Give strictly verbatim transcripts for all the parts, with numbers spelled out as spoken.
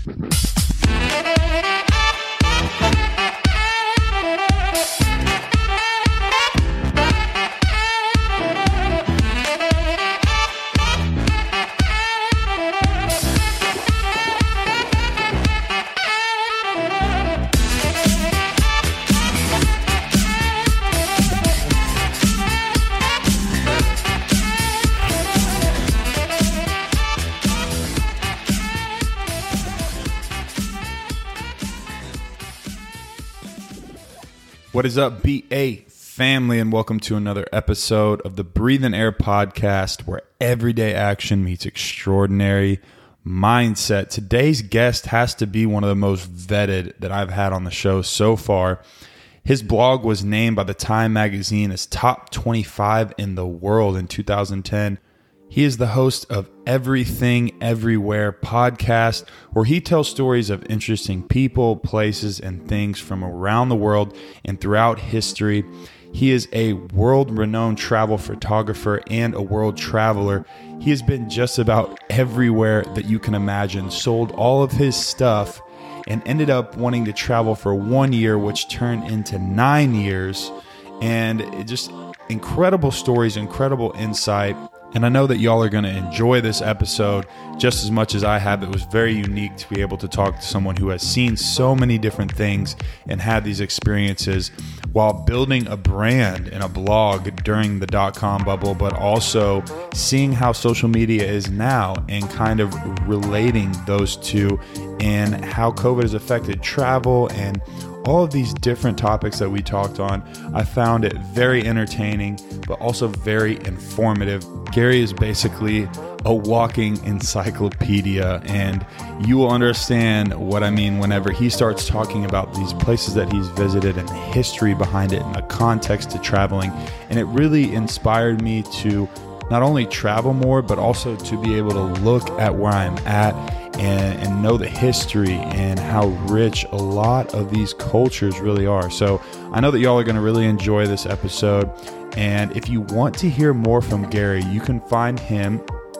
What is up, B A family, and welcome to another episode of the Breathe in Air podcast, where everyday action meets extraordinary mindset. Today's guest has to be one of the most vetted that I've had on the show so far. His blog was named by the Time magazine as top twenty-five in the world in two thousand ten. He is the host of Everything Everywhere podcast, where he tells stories of interesting people, places, and things from around the world and throughout history. He is a world-renowned travel photographer and a world traveler. He has been just about everywhere that you can imagine, sold all of his stuff, and ended up wanting to travel for one year, which turned into nine years. And it just incredible stories, incredible insight. And I know that y'all are going to enjoy this episode just as much as I have. It was very unique to be able to talk to someone who has seen so many different things and had these experiences while building a brand and a blog during the dot-com bubble, but also seeing how social media is now and kind of relating those two and how COVID has affected travel and all of these different topics that we talked on. I found it very entertaining, but also very informative. Gary is basically a walking encyclopedia, and you will understand what I mean whenever he starts talking about these places that he's visited and the history behind it and the context to traveling. And it really inspired me to not only travel more, but also to be able to look at where I'm at and, and know the history and how rich a lot of these cultures really are. So I know that y'all are going to really enjoy this episode. And if you want to hear more from Gary, you can find him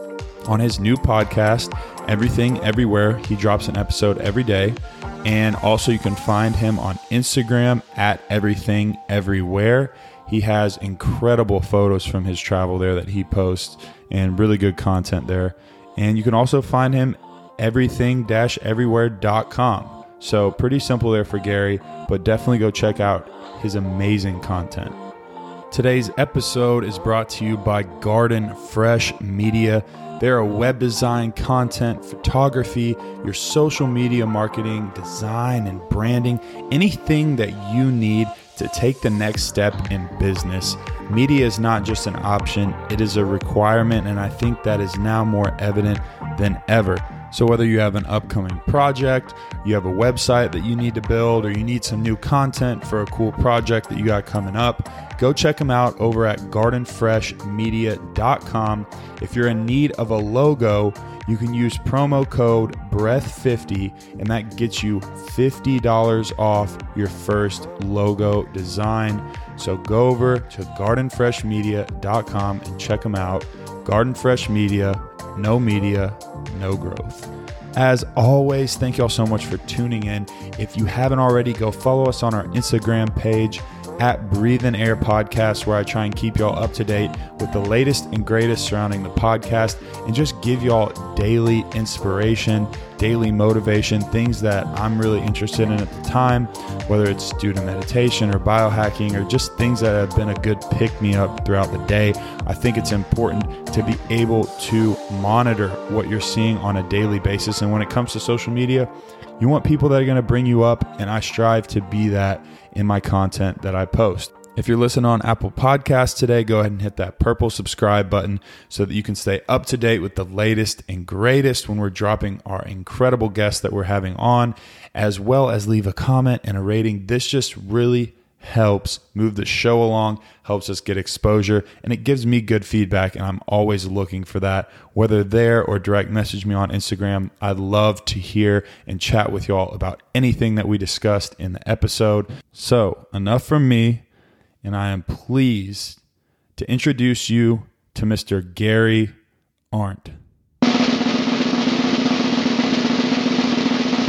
on his new podcast, Everything Everywhere. He drops an episode every day. And also you can find him on Instagram at Everything Everywhere. He has incredible photos from his travel there that he posts and really good content there. And you can also find him everything everywhere dot com. So pretty simple there for Gary, but definitely go check out his amazing content. Today's episode is brought to you by Garden Fresh Media. They're a web design, content, photography, your social media marketing, design, and branding, anything that you need to take the next step in business. Media is not just an option, it is a requirement, and I think that is now more evident than ever. So whether you have an upcoming project, you have a website that you need to build, or you need some new content for a cool project that you got coming up, go check them out over at garden fresh media dot com. If you're in need of a logo, you can use promo code breath fifty, and that gets you fifty dollars off your first logo design. So go over to garden fresh media dot com and check them out. Garden Fresh Media, no media, no growth. As always, thank y'all so much for tuning in. If you haven't already, go follow us on our Instagram page at Breathe in Air Podcast, where I try and keep y'all up to date with the latest and greatest surrounding the podcast and just give y'all daily inspiration, daily motivation, things that I'm really interested in at the time, whether it's student meditation or biohacking or just things that have been a good pick-me-up throughout the day. I think it's important to be able to monitor what you're seeing on a daily basis. And when it comes to social media, you want people that are going to bring you up, and I strive to be that in my content that I post. If you're listening on Apple Podcasts today, go ahead and hit that purple subscribe button so that you can stay up to date with the latest and greatest when we're dropping our incredible guests that we're having on, as well as leave a comment and a rating. This just really helps move the show along, helps us get exposure, and it gives me good feedback, and I'm always looking for that, whether there or direct message me on Instagram. I'd love to hear and chat with y'all about anything that we discussed in the episode. So enough from me, and I am pleased to introduce you to Mister Gary Arndt.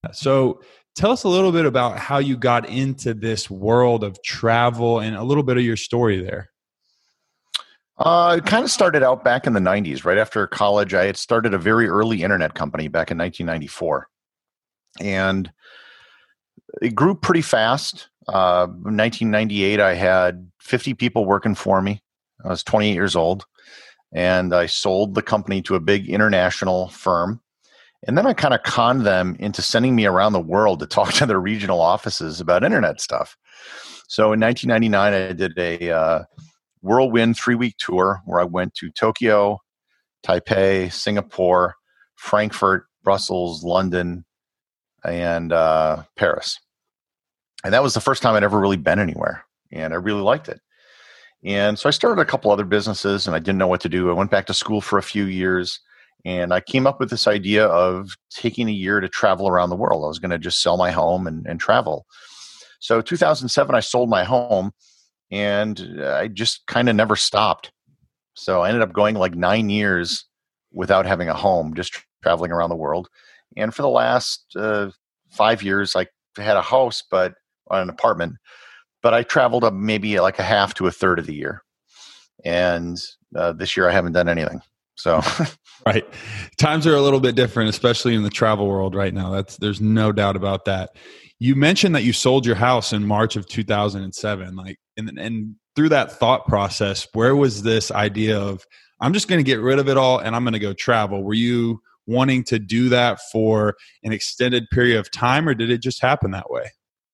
So tell us a little bit about how you got into this world of travel and a little bit of your story there. Uh, it kind of started out back in the nineties. Right after college, I had started a very early internet company back in nineteen ninety-four. And it grew pretty fast. Uh, in nineteen ninety-eight, I had fifty people working for me. I was twenty-eight years old. And I sold the company to a big international firm. And then I kind of conned them into sending me around the world to talk to their regional offices about internet stuff. So in nineteen ninety-nine, I did a uh, whirlwind three-week tour where I went to Tokyo, Taipei, Singapore, Frankfurt, Brussels, London, and uh, Paris. And that was the first time I'd ever really been anywhere. And I really liked it. And so I started a couple other businesses and I didn't know what to do. I went back to school for a few years and I came up with this idea of taking a year to travel around the world. I was going to just sell my home and, and travel. So two thousand seven, I sold my home and I just kind of never stopped. So I ended up going like nine years without having a home, just traveling around the world. And for the last uh, five years, I had a house, but on an apartment. But I traveled up maybe like a half to a third of the year. And uh, this year I haven't done anything. So, right. Times are a little bit different, especially in the travel world right now. That's there's no doubt about that. You mentioned that you sold your house in March of two thousand seven. Like, and, and through that thought process, where was this idea of, I'm just going to get rid of it all and I'm going to go travel? Were you wanting to do that for an extended period of time, or did it just happen that way?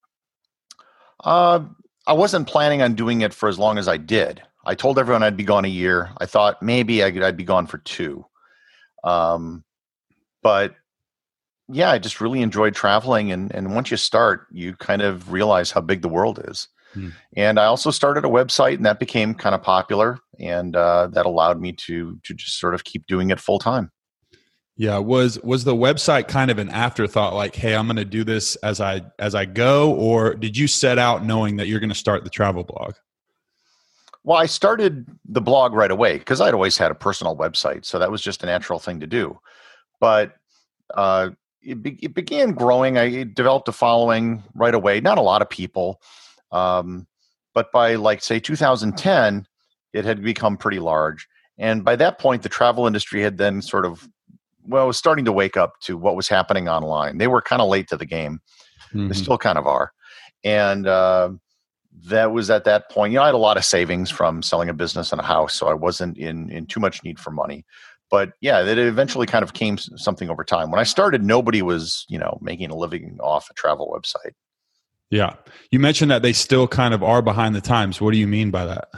Uh, I wasn't planning on doing it for as long as I did. I told everyone I'd be gone a year. I thought maybe I could, I'd be gone for two. Um, but yeah, I just really enjoyed traveling. And, and once you start, you kind of realize how big the world is. Hmm. And I also started a website and that became kind of popular. And uh, that allowed me to, to just sort of keep doing it full time. Yeah. Was, was the website kind of an afterthought, like, hey, I'm going to do this as I, as I go, or did you set out knowing that you're going to start the travel blog? Well, I started the blog right away because I'd always had a personal website. So that was just a natural thing to do. But uh, it, be, it began growing. I developed a following right away. Not a lot of people. Um, but by like, say, two thousand ten, it had become pretty large. And by that point, the travel industry had then sort of well, was starting to wake up to what was happening online. They were kind of late to the game. Mm-hmm. They still kind of are. And uh, that was at that point, you know, I had a lot of savings from selling a business and a house, so I wasn't in, in too much need for money. But yeah, it eventually kind of came something over time. When I started, nobody was, you know, making a living off a travel website. Yeah. You mentioned that they still kind of are behind the times. What do you mean by that?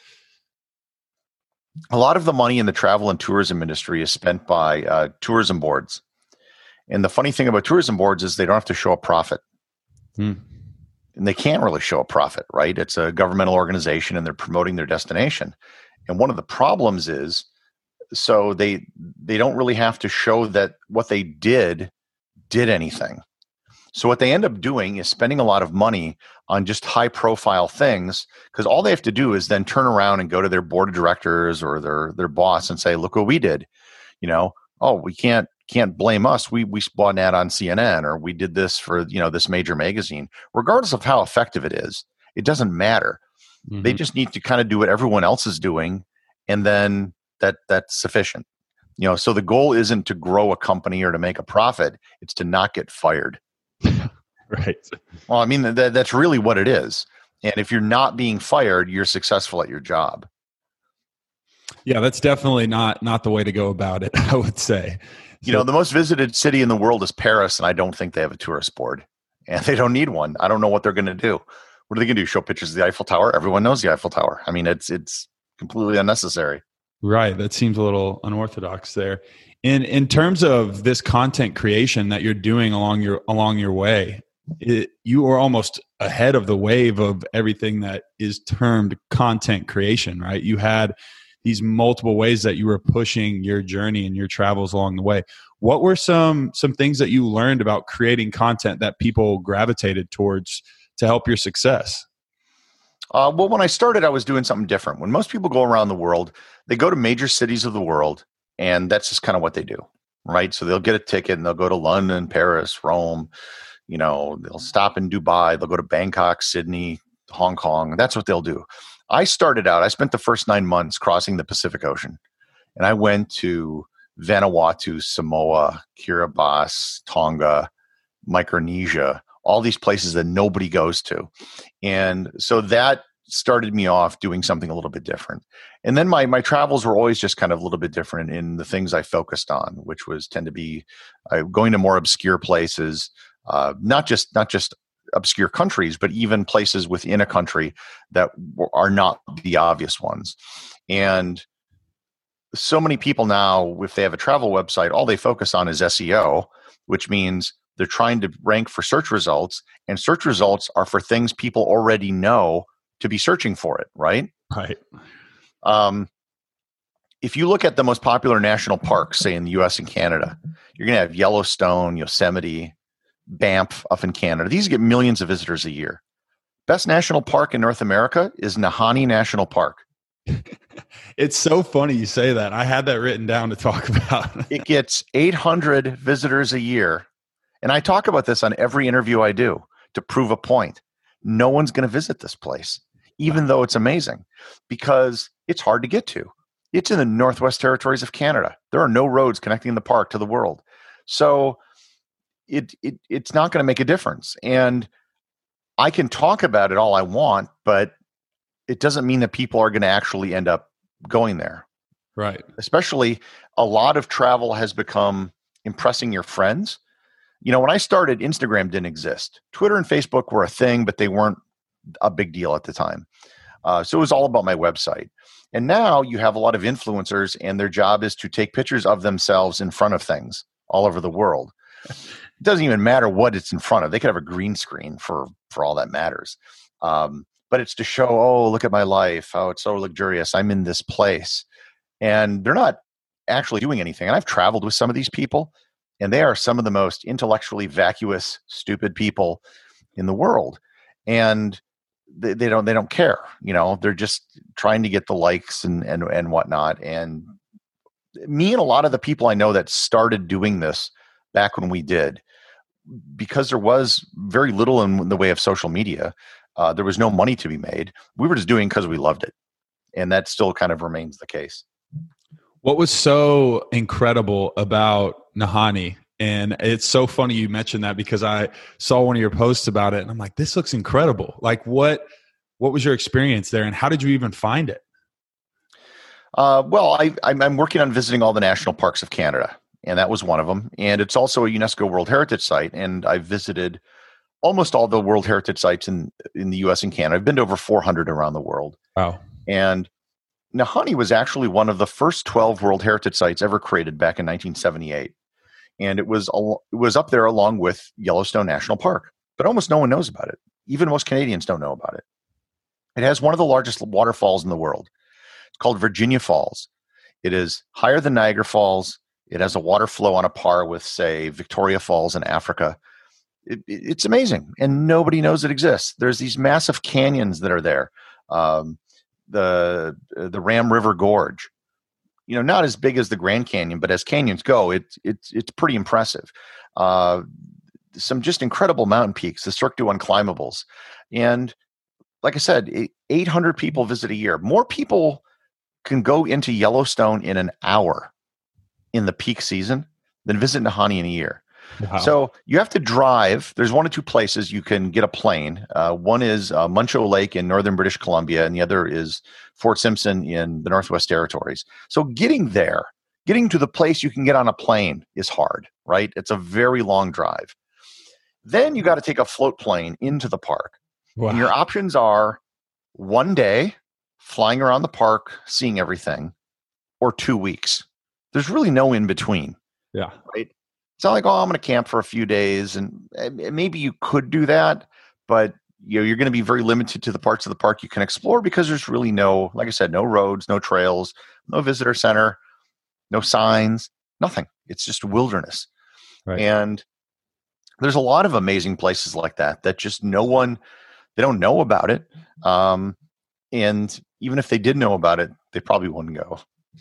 A lot of the money in the travel and tourism industry is spent by uh, tourism boards. And the funny thing about tourism boards is they don't have to show a profit. Hmm. And they can't really show a profit, right? It's a governmental organization and they're promoting their destination. And one of the problems is, so they they don't really have to show that what they did did anything. So what they end up doing is spending a lot of money on just high profile things, because all they have to do is then turn around and go to their board of directors or their their boss and say, look what we did. You know, oh, we can't can't blame us. We we bought an ad on C N N, or we did this for, you know, this major magazine. Regardless of how effective it is, it doesn't matter. Mm-hmm. They just need to kind of do what everyone else is doing, and then that that's sufficient. You know, so the goal isn't to grow a company or to make a profit, it's to not get fired. Right. Well, I mean, that, that's really what it is. And if you're not being fired, you're successful at your job. Yeah, that's definitely not not the way to go about it, I would say. You so, know, the most visited city in the world is Paris, and I don't think they have a tourist board. And they don't need one. I don't know what they're going to do. What are they going to do? Show pictures of the Eiffel Tower? Everyone knows the Eiffel Tower. I mean, it's it's completely unnecessary. Right. That seems a little unorthodox there. In in terms of this content creation that you're doing along your along your way, it, you are almost ahead of the wave of everything that is termed content creation, right? You had these multiple ways that you were pushing your journey and your travels along the way. What were some some things that you learned about creating content that people gravitated towards to help your success? Uh, well, when I started, I was doing something different. When most people go around the world, they go to major cities of the world, and that's just kind of what they do. right? So they'll get a ticket and they'll go to London, Paris, Rome. You know, they'll stop in Dubai. They'll go to Bangkok, Sydney, Hong Kong. That's what they'll do. I started out, I spent the first nine months crossing the Pacific Ocean. And I went to Vanuatu, Samoa, Kiribati, Tonga, Micronesia, all these places that nobody goes to. And so that started me off doing something a little bit different. And then my my travels were always just kind of a little bit different in the things I focused on, which was tend to be uh, going to more obscure places, uh, not just not just obscure countries, but even places within a country that are not the obvious ones. And so many people now, if they have a travel website, all they focus on is S E O, which means they're trying to rank for search results, and search results are for things people already know to be searching for it, right? Right. Um, if you look at the most popular national parks, say in the U S and Canada, you're going to have Yellowstone, Yosemite, Banff up in Canada. These get millions of visitors a year. Best national park in North America is Nahanni National Park. It's so funny you say that. I had that written down to talk about. It gets eight hundred visitors a year. And I talk about this on every interview I do to prove a point. No one's going to visit this place, even though it's amazing, because it's hard to get to. It's in the Northwest Territories of Canada. There are no roads connecting the park to the world. So it, it it's not going to make a difference. And I can talk about it all I want, but it doesn't mean that people are going to actually end up going there. Right. Especially a lot of travel has become impressing your friends. You know, when I started, Instagram didn't exist. Twitter and Facebook were a thing, but they weren't a big deal at the time. Uh, so it was all about my website. And now you have a lot of influencers, and their job is to take pictures of themselves in front of things all over the world. It doesn't even matter what it's in front of. They could have a green screen for, for all that matters. Um, but it's to show, oh, look at my life. Oh, it's so luxurious. I'm in this place. And they're not actually doing anything. And I've traveled with some of these people, and they are some of the most intellectually vacuous, stupid people in the world. And they, they don't they don't care. You know, they're just trying to get the likes and, and, and whatnot. And me and a lot of the people I know that started doing this back when we did, because there was very little in the way of social media, uh, there was no money to be made. We were just doing because we loved it. And that still kind of remains the case. What was so incredible about Nahanni? And it's so funny you mentioned that, because I saw one of your posts about it and I'm like, this looks incredible. Like what, what was your experience there, and how did you even find it? Uh, well, I, I'm working on visiting all the national parks of Canada, and that was one of them. And it's also a UNESCO World Heritage Site. And I've visited almost all the World Heritage Sites in, in the U S and Canada. I've been to over four hundred around the world. Wow. And Nahanni was actually one of the first twelve World Heritage Sites ever created back in nineteen seventy-eight. And it was it was up there along with Yellowstone National Park. But almost no one knows about it. Even most Canadians don't know about it. It has one of the largest waterfalls in the world. It's called Virginia Falls. It is higher than Niagara Falls. It has a water flow on a par with, say, Victoria Falls in Africa. It, it, it's amazing, and nobody knows it exists. There's these massive canyons that are there. Um, the the Ram River Gorge, you know, not as big as the Grand Canyon, but as canyons go, it's it's it's pretty impressive. Uh, some just incredible mountain peaks, the Cirque du Unclimbables, and like I said, eight hundred people visit a year. More people can go into Yellowstone in an hour in the peak season than visit Nahanni in a year. Wow. So you have to drive. There's one or two places you can get a plane. Uh, one is uh, Muncho Lake in northern British Columbia, and the other is Fort Simpson in the Northwest Territories. So getting there, getting to the place you can get on a plane is hard, right? It's a very long drive. Then you got to take a float plane into the park. Wow. And your options are one day flying around the park, seeing everything, or two weeks. There's really no in between. Yeah. Right? It's not like, oh, I'm going to camp for a few days, and, and maybe you could do that, but you know, you're going to be very limited to the parts of the park you can explore, because there's really no, like I said, no roads, no trails, no visitor center, no signs, nothing. It's just wilderness. Right. And there's a lot of amazing places like that that just no one, they don't know about it. Um, and even if they did know about it, they probably wouldn't go.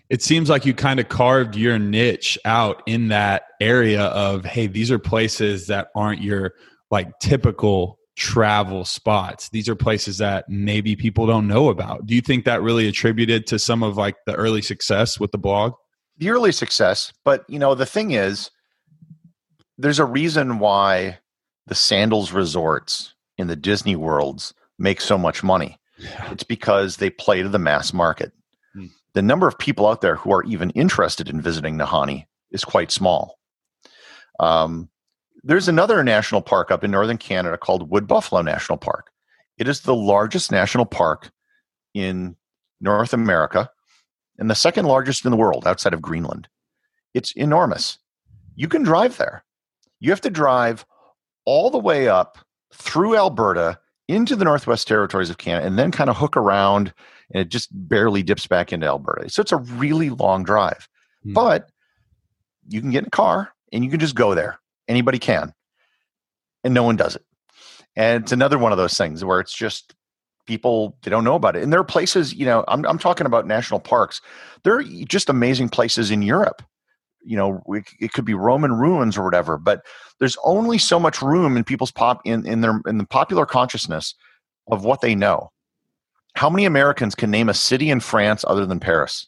it seems like you kind of carved your niche out in that area of, hey, these are places that aren't your like typical travel spots. These are places that maybe people don't know about. Do you think that really attributed to some of like the early success with the blog? The early success, but you know, the thing is, there's a reason why the Sandals resorts in the Disney worlds make so much money. Yeah. It's because they play to the mass market. Hmm. The number of people out there who are even interested in visiting Nahanni is quite small. Um, there's another national park up in northern Canada called Wood Buffalo National Park. It is the largest national park in North America and the second largest in the world outside of Greenland. It's enormous. You can drive there. You have to drive all the way up through Alberta into the Northwest Territories of Canada and then kind of hook around, and it just barely dips back into Alberta. So it's a really long drive. Hmm. But you can get in a car and you can just go there. Anybody can. And no one does it. And it's another one of those things where it's just people, they don't know about it. And there are places, you know, I'm, I'm talking about national parks. There are just amazing places in Europe. You know, it, it could be Roman ruins or whatever, but there's only so much room in people's pop in, in their in the popular consciousness of what they know. How many Americans can name a city in France other than Paris?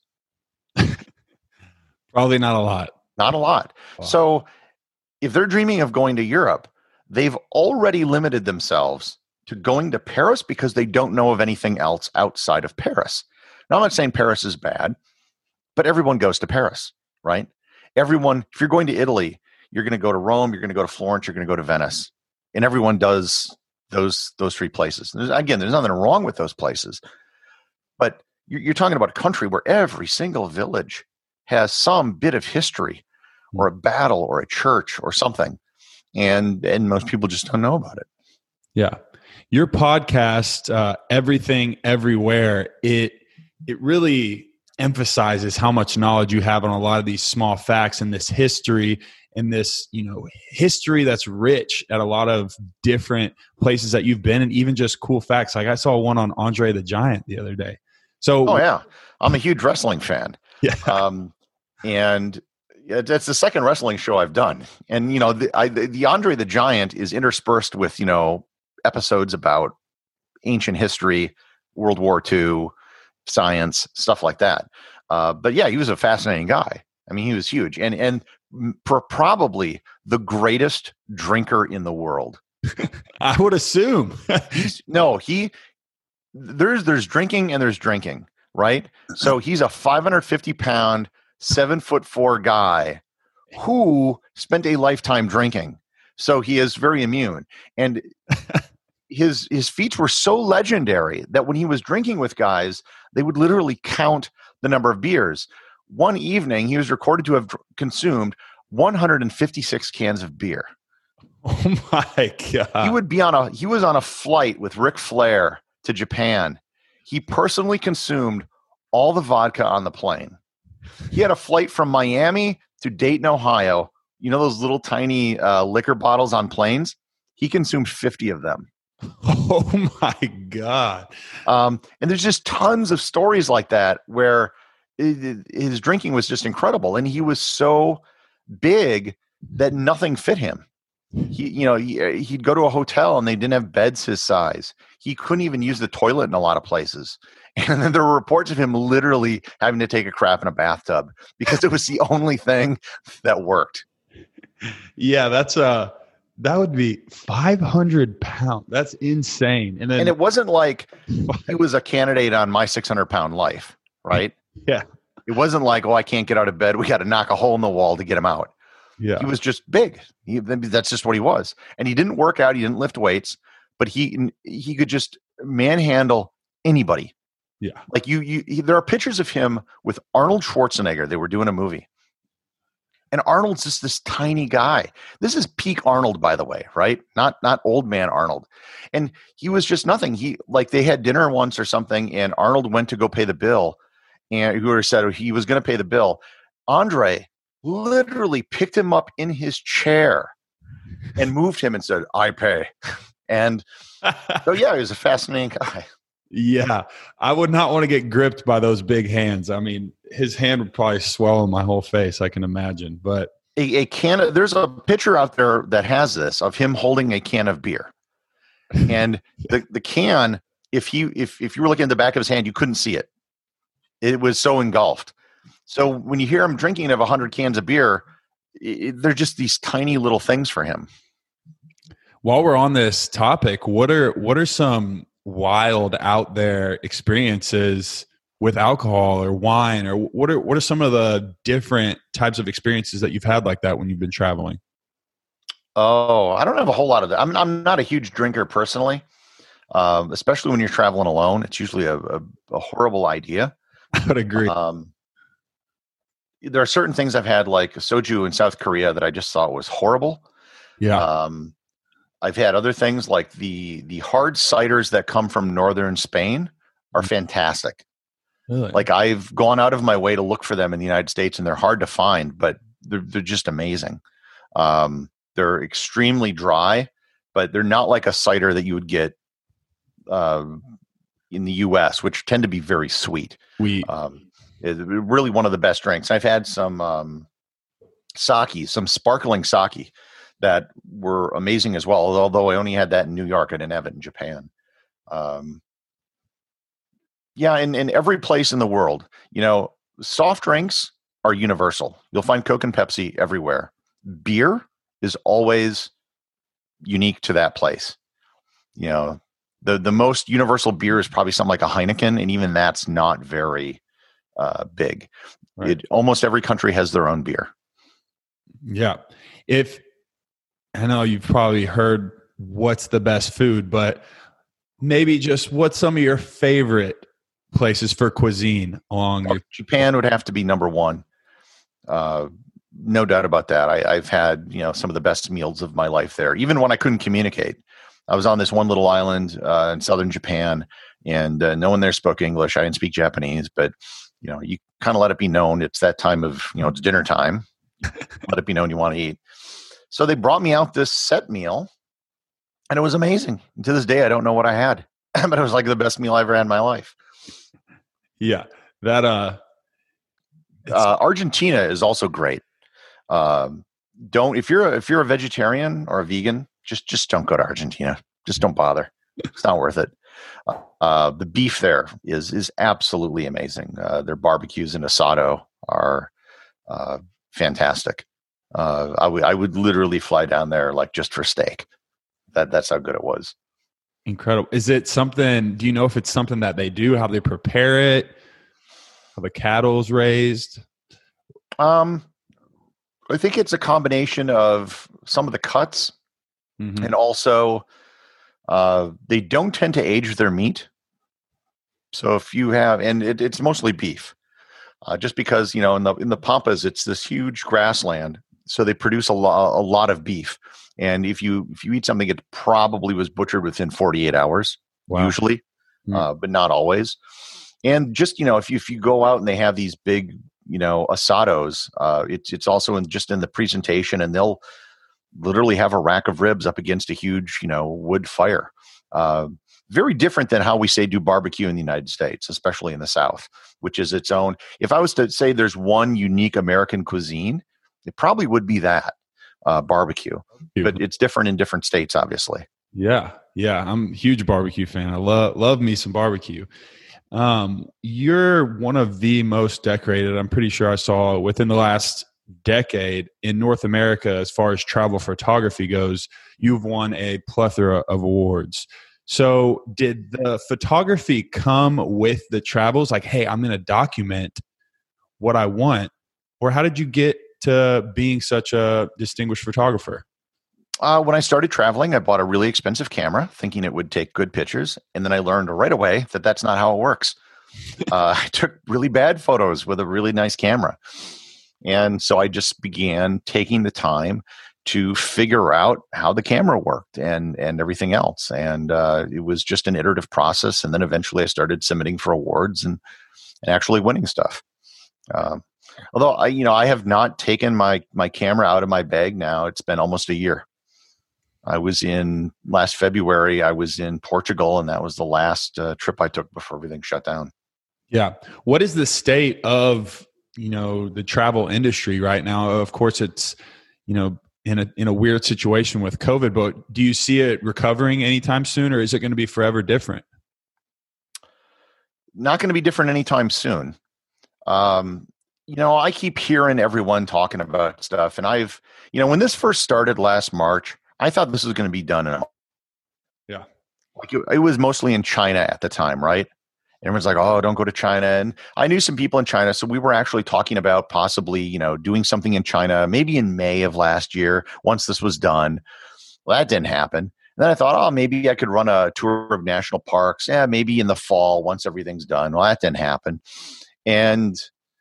Probably not a lot. Not a lot. Wow. So if they're dreaming of going to Europe, they've already limited themselves to going to Paris because they don't know of anything else outside of Paris. Now, I'm not saying Paris is bad, but everyone goes to Paris, right? Everyone, if you're going to Italy, you're going to go to Rome, you're going to go to Florence, you're going to go to Venice. And everyone does those those three places. There's, again, there's nothing wrong with those places. But you're, you're talking about a country where every single village has some bit of history or a battle or a church or something. And and most people just don't know about it. Yeah. Your podcast, uh, Everything Everywhere, it it really emphasizes how much knowledge you have on a lot of these small facts and this history and this, you know, history that's rich at a lot of different places that you've been, and even just cool facts. Like I saw one on Andre the Giant the other day. So, oh yeah, I'm a huge wrestling fan. Yeah, um, and it's the second wrestling show I've done, and you know, the, I, the, the Andre the Giant is interspersed with you know episodes about ancient history, World War Two. Science, stuff like that. Uh, but yeah, he was a fascinating guy. I mean, he was huge and and pr- probably the greatest drinker in the world. I would assume. he's, no, he there's there's drinking and there's drinking, right? So he's a five hundred fifty pound, seven foot four guy who spent a lifetime drinking. So he is very immune. And his his feats were so legendary that when he was drinking with guys, they would literally count the number of beers. One evening, he was recorded to have consumed one hundred fifty-six cans of beer. Oh my God. He would be on a he was on a flight with Ric Flair to Japan. He personally consumed all the vodka on the plane. He had a flight from Miami to Dayton, Ohio. You know those little tiny uh, liquor bottles on planes? He consumed fifty of them. Oh my God. Um, and there's just tons of stories like that where it, his drinking was just incredible. And he was so big that nothing fit him. He, you know, he, he'd go to a hotel and they didn't have beds his size. He couldn't even use the toilet in a lot of places. And then there were reports of him literally having to take a crap in a bathtub because it was the only thing that worked. Yeah, that's uh that would be five hundred pounds. That's insane. And then, and it wasn't like he was a candidate on My six hundred pound Life, right? Yeah. It wasn't like, oh, I can't get out of bed. We got to knock a hole in the wall to get him out. Yeah. He was just big. He, that's just what he was. And he didn't work out. He didn't lift weights, but he he could just manhandle anybody. Yeah. Like you, you he, there are pictures of him with Arnold Schwarzenegger. They were doing a movie. And Arnold's just this tiny guy. This is peak Arnold, by the way, right? Not not old man Arnold. And he was just nothing. He like they had dinner once or something, and Arnold went to go pay the bill, and whoever said he was going to pay the bill, Andre literally picked him up in his chair and moved him and said, "I pay." And so yeah, he was a fascinating guy. Yeah, I would not want to get gripped by those big hands. I mean, his hand would probably swallow my whole face, I can imagine. But A, a can of, there's a picture out there that has this of him holding a can of beer. And the, the can, if he if if you were looking at the back of his hand, you couldn't see it. It was so engulfed. So when you hear him drinking of a hundred cans of beer, it, they're just these tiny little things for him. while we're on this topic, what are what are some wild out there experiences with alcohol or wine, or what are what are some of the different types of experiences that you've had like that when you've been traveling? Oh, I don't have a whole lot of that. I'm I'm not a huge drinker personally, um, especially when you're traveling alone. It's usually a, a, a horrible idea. I would agree. Um, there are certain things I've had, like soju in South Korea, that I just thought was horrible. Yeah. Um, I've had other things like the the hard ciders that come from northern Spain are fantastic. Really? Like, I've gone out of my way to look for them in the United States, and they're hard to find, but they're they're just amazing. Um, they're extremely dry, but they're not like a cider that you would get um, in the U S, which tend to be very sweet. We Um, it's really one of the best drinks. I've had some um, sake, some sparkling sake that were amazing as well. Although I only had that in New York, I didn't have it in Japan. Um, yeah, in, in every place in the world, you know, soft drinks are universal. You'll find Coke and Pepsi everywhere. Beer is always unique to that place. You know, the the most universal beer is probably something like a Heineken, and even that's not very uh, big. Right. It, almost every country has their own beer. Yeah. If I know you've probably heard what's the best food, but maybe just what's some of your favorite places for cuisine along your Japan would have to be number one. Uh, no doubt about that. I, I've had, you know, some of the best meals of my life there, even when I couldn't communicate. I was on this one little island uh, in southern Japan, and uh, no one there spoke English. I didn't speak Japanese, but, you know, you kind of let it be known it's that time of, you know, it's dinner time. Let it be known you want to eat. So they brought me out this set meal, and it was amazing. And to this day, I don't know what I had, but it was like the best meal I ever had in my life. Yeah. That uh Uh, Argentina is also great. Um, don't if you're a, if you're a vegetarian or a vegan, just just don't go to Argentina. Just don't bother. It's not worth it. Uh, uh, the beef there is is absolutely amazing. Uh, their barbecues and asado are uh, fantastic. Uh, I would I would literally fly down there like just for steak. That that's how good it was. incredible. Is it something, do you know if it's something that they do, how they prepare it, how the cattle's raised? Um, I think it's a combination of some of the cuts, Mm-hmm. and also uh, they don't tend to age their meat. So if you have, and it, it's mostly beef, uh, just because, you know, in the in the Pampas, it's this huge grassland, so they produce a lot a lot of beef. And if you if you eat something, it probably was butchered within forty-eight hours, Wow. usually, Hmm. uh, but not always. And just, you know, if you if you go out and they have these big, you know, asados, uh, it's it's also in just in the presentation, and they'll literally have a rack of ribs up against a huge, you know, wood fire. Uh, very different than how we say do barbecue in the United States, especially in the South, which is its own. If I was to say there's one unique American cuisine, it probably would be that uh, barbecue. But it's different in different states, obviously. Yeah, yeah, I'm a huge barbecue fan. I love love me some barbecue. Um, you're one of the most decorated, I'm pretty sure I saw within the last decade in North America as far as travel photography goes. You've won a plethora of awards. So did the photography come with the travels? Like, hey, I'm going to document what I want. Or how did you get to being such a distinguished photographer? Uh, when I started traveling, I bought a really expensive camera thinking it would take good pictures. And then I learned right away that that's not how it works. Uh, I took really bad photos with a really nice camera. And so I just began taking the time to figure out how the camera worked and, and everything else. And uh, it was just an iterative process. And then eventually I started submitting for awards and, and actually winning stuff. Um, although I, you know, I have not taken my, my camera out of my bag now. It's been almost a year. I was in last February, I was in Portugal, and that was the last uh, trip I took before everything shut down. Yeah. What is the state of, you know, the travel industry right now? Of course, it's, you know, in a in a weird situation with COVID, but do you see it recovering anytime soon, or is it going to be forever different? Not going to be different anytime soon. Um, you know, I keep hearing everyone talking about stuff, and I've, you know, when this first started last March, I thought this was going to be done in a Yeah. Like it, it was mostly in China at the time, right? Everyone's like, "Oh, don't go to China." And I knew some people in China, so we were actually talking about possibly, you know, doing something in China, maybe in May of last year, once this was done. Well, that didn't happen. And then I thought, oh, maybe I could run a tour of national parks. Yeah, maybe in the fall once everything's done. Well, that didn't happen. And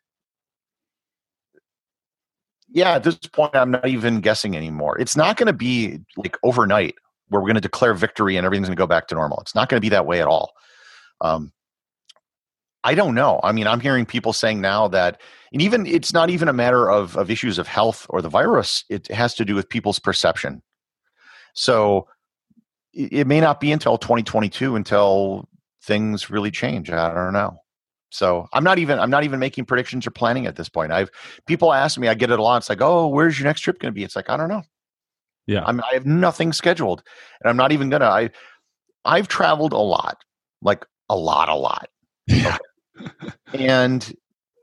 yeah, at this point, I'm not even guessing anymore. It's not going to be like overnight where we're going to declare victory and everything's going to go back to normal. It's not going to be that way at all. Um, I don't know. I mean, I'm hearing people saying now that, and even it's not even a matter of, of issues of health or the virus. It has to do with people's perception. So it, it may not be until twenty twenty-two until things really change. I don't know. So I'm not even I'm not even making predictions or planning at this point. I've people ask me, I get it a lot. It's like, oh, where's your next trip going to be? It's like, I don't know. Yeah, I'm, I have nothing scheduled, and I'm not even gonna. I I've traveled a lot, like a lot, a lot. Yeah. Okay. And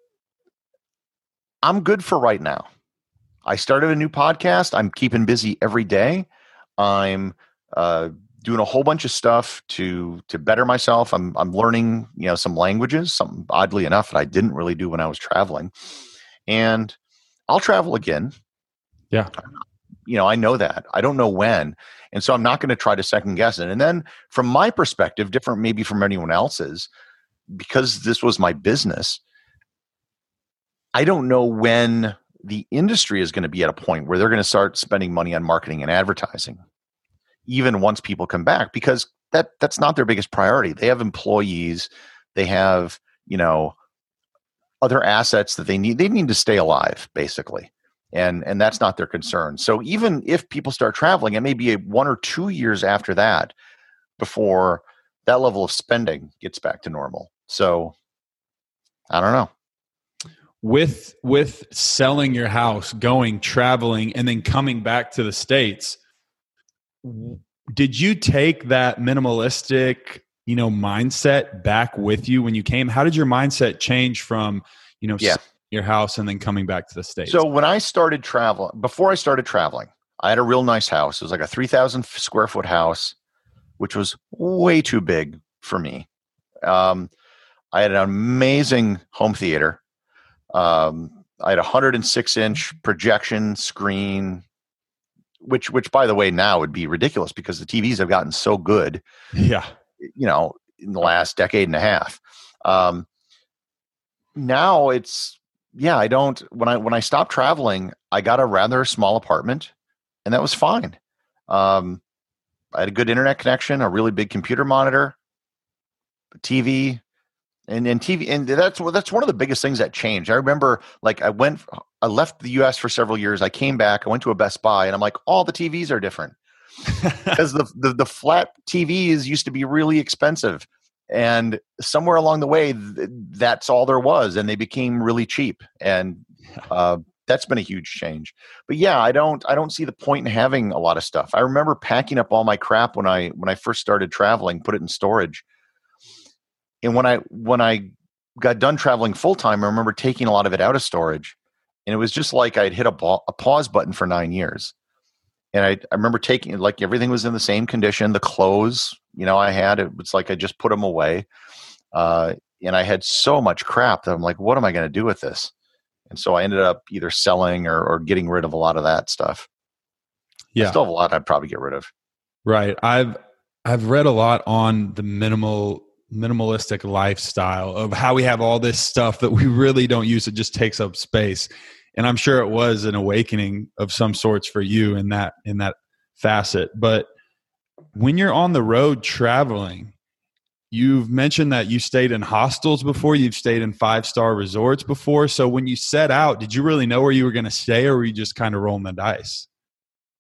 I'm good for right now. I started a new podcast. I'm keeping busy every day. I'm uh, doing a whole bunch of stuff to to better myself. I'm I'm learning, you know, some languages, something oddly enough that I didn't really do when I was traveling. And I'll travel again. Yeah. You know, I know that. I don't know when. And so I'm not going to try to second guess it. And then from my perspective, different maybe from anyone else's, because this was my business, I don't know when the industry is going to be at a point where they're going to start spending money on marketing and advertising, even once people come back, because that that's not their biggest priority. They have employees, they have, you know, other assets that they need. They need to stay alive, basically. And and that's not their concern. So even if people start traveling, it may be a one or two years after that before that level of spending gets back to normal. So I don't know. With with selling your house, going traveling, and then coming back to the States, did you take that minimalistic, you know, mindset back with you when you came? How did your mindset change from, you know, yeah. selling your house and then coming back to the States? So when I started traveling, before I started traveling, I had a real nice house. It was like a three thousand square foot house, which was way too big for me. Um, I had an amazing home theater. Um, I had a one hundred six inch projection screen, which, which by the way, now would be ridiculous because the T Vs have gotten so good, yeah, you know, in the last decade and a half. Um, now it's, yeah, I don't, when I, when I stopped traveling, I got a rather small apartment and that was fine. Um, I had a good internet connection, a really big computer monitor, a T V, and and T V, and that's that's one of the biggest things that changed. I remember, like, I went, I left the U S for several years. I came back, I went to a Best Buy, and I'm like, all the T Vs are different because the, the the flat T Vs used to be really expensive, and somewhere along the way, th- that's all there was, and they became really cheap, and uh, that's been a huge change. But yeah, I don't I don't see the point in having a lot of stuff. I remember packing up all my crap when I when I first started traveling, put it in storage. And when I when I got done traveling full time, I remember taking a lot of it out of storage, and it was just like I'd hit a, ba- a pause button for nine years. And I, I remember taking it, like everything was in the same condition. The clothes, you know, I had, it was like I just put them away, uh, and I had so much crap that I'm like, what am I going to do with this? And so I ended up either selling or, or getting rid of a lot of that stuff. Yeah, I still have a lot I'd probably get rid of. Right. I've I've read a lot on the minimal. minimalistic lifestyle of how we have all this stuff that we really don't use. It just takes up space. And I'm sure it was an awakening of some sorts for you in that, in that facet. But when you're on the road traveling, you've mentioned that you stayed in hostels before, you've stayed in five-star resorts before. So when you set out, did you really know where you were going to stay, or were you just kind of rolling the dice?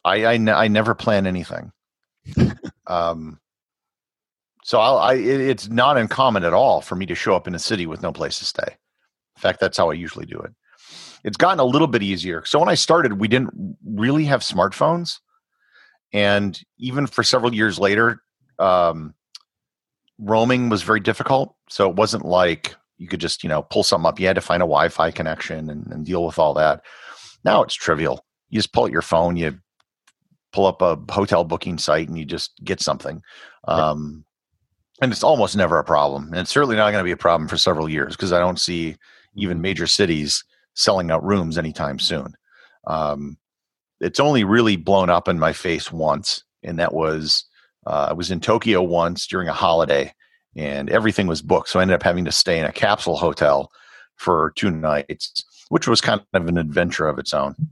I I, ne- I never plan anything. um, so I'll, I it, it's not uncommon at all for me to show up in a city with no place to stay. In fact, that's how I usually do it. It's gotten a little bit easier. So when I started, we didn't really have smartphones, and even for several years later, um, roaming was very difficult. So it wasn't like you could just, you know, pull something up. You had to find a Wi-Fi connection and, and deal with all that. Now it's trivial. You just pull out your phone, you pull up a hotel booking site, and you just get something. Um, and it's almost never a problem. And it's certainly not going to be a problem for several years, because I don't see even major cities selling out rooms anytime soon. Um, it's only really blown up in my face once, and that was uh, I was in Tokyo once during a holiday, and everything was booked. So I ended up having to stay in a capsule hotel for two nights, which was kind of an adventure of its own.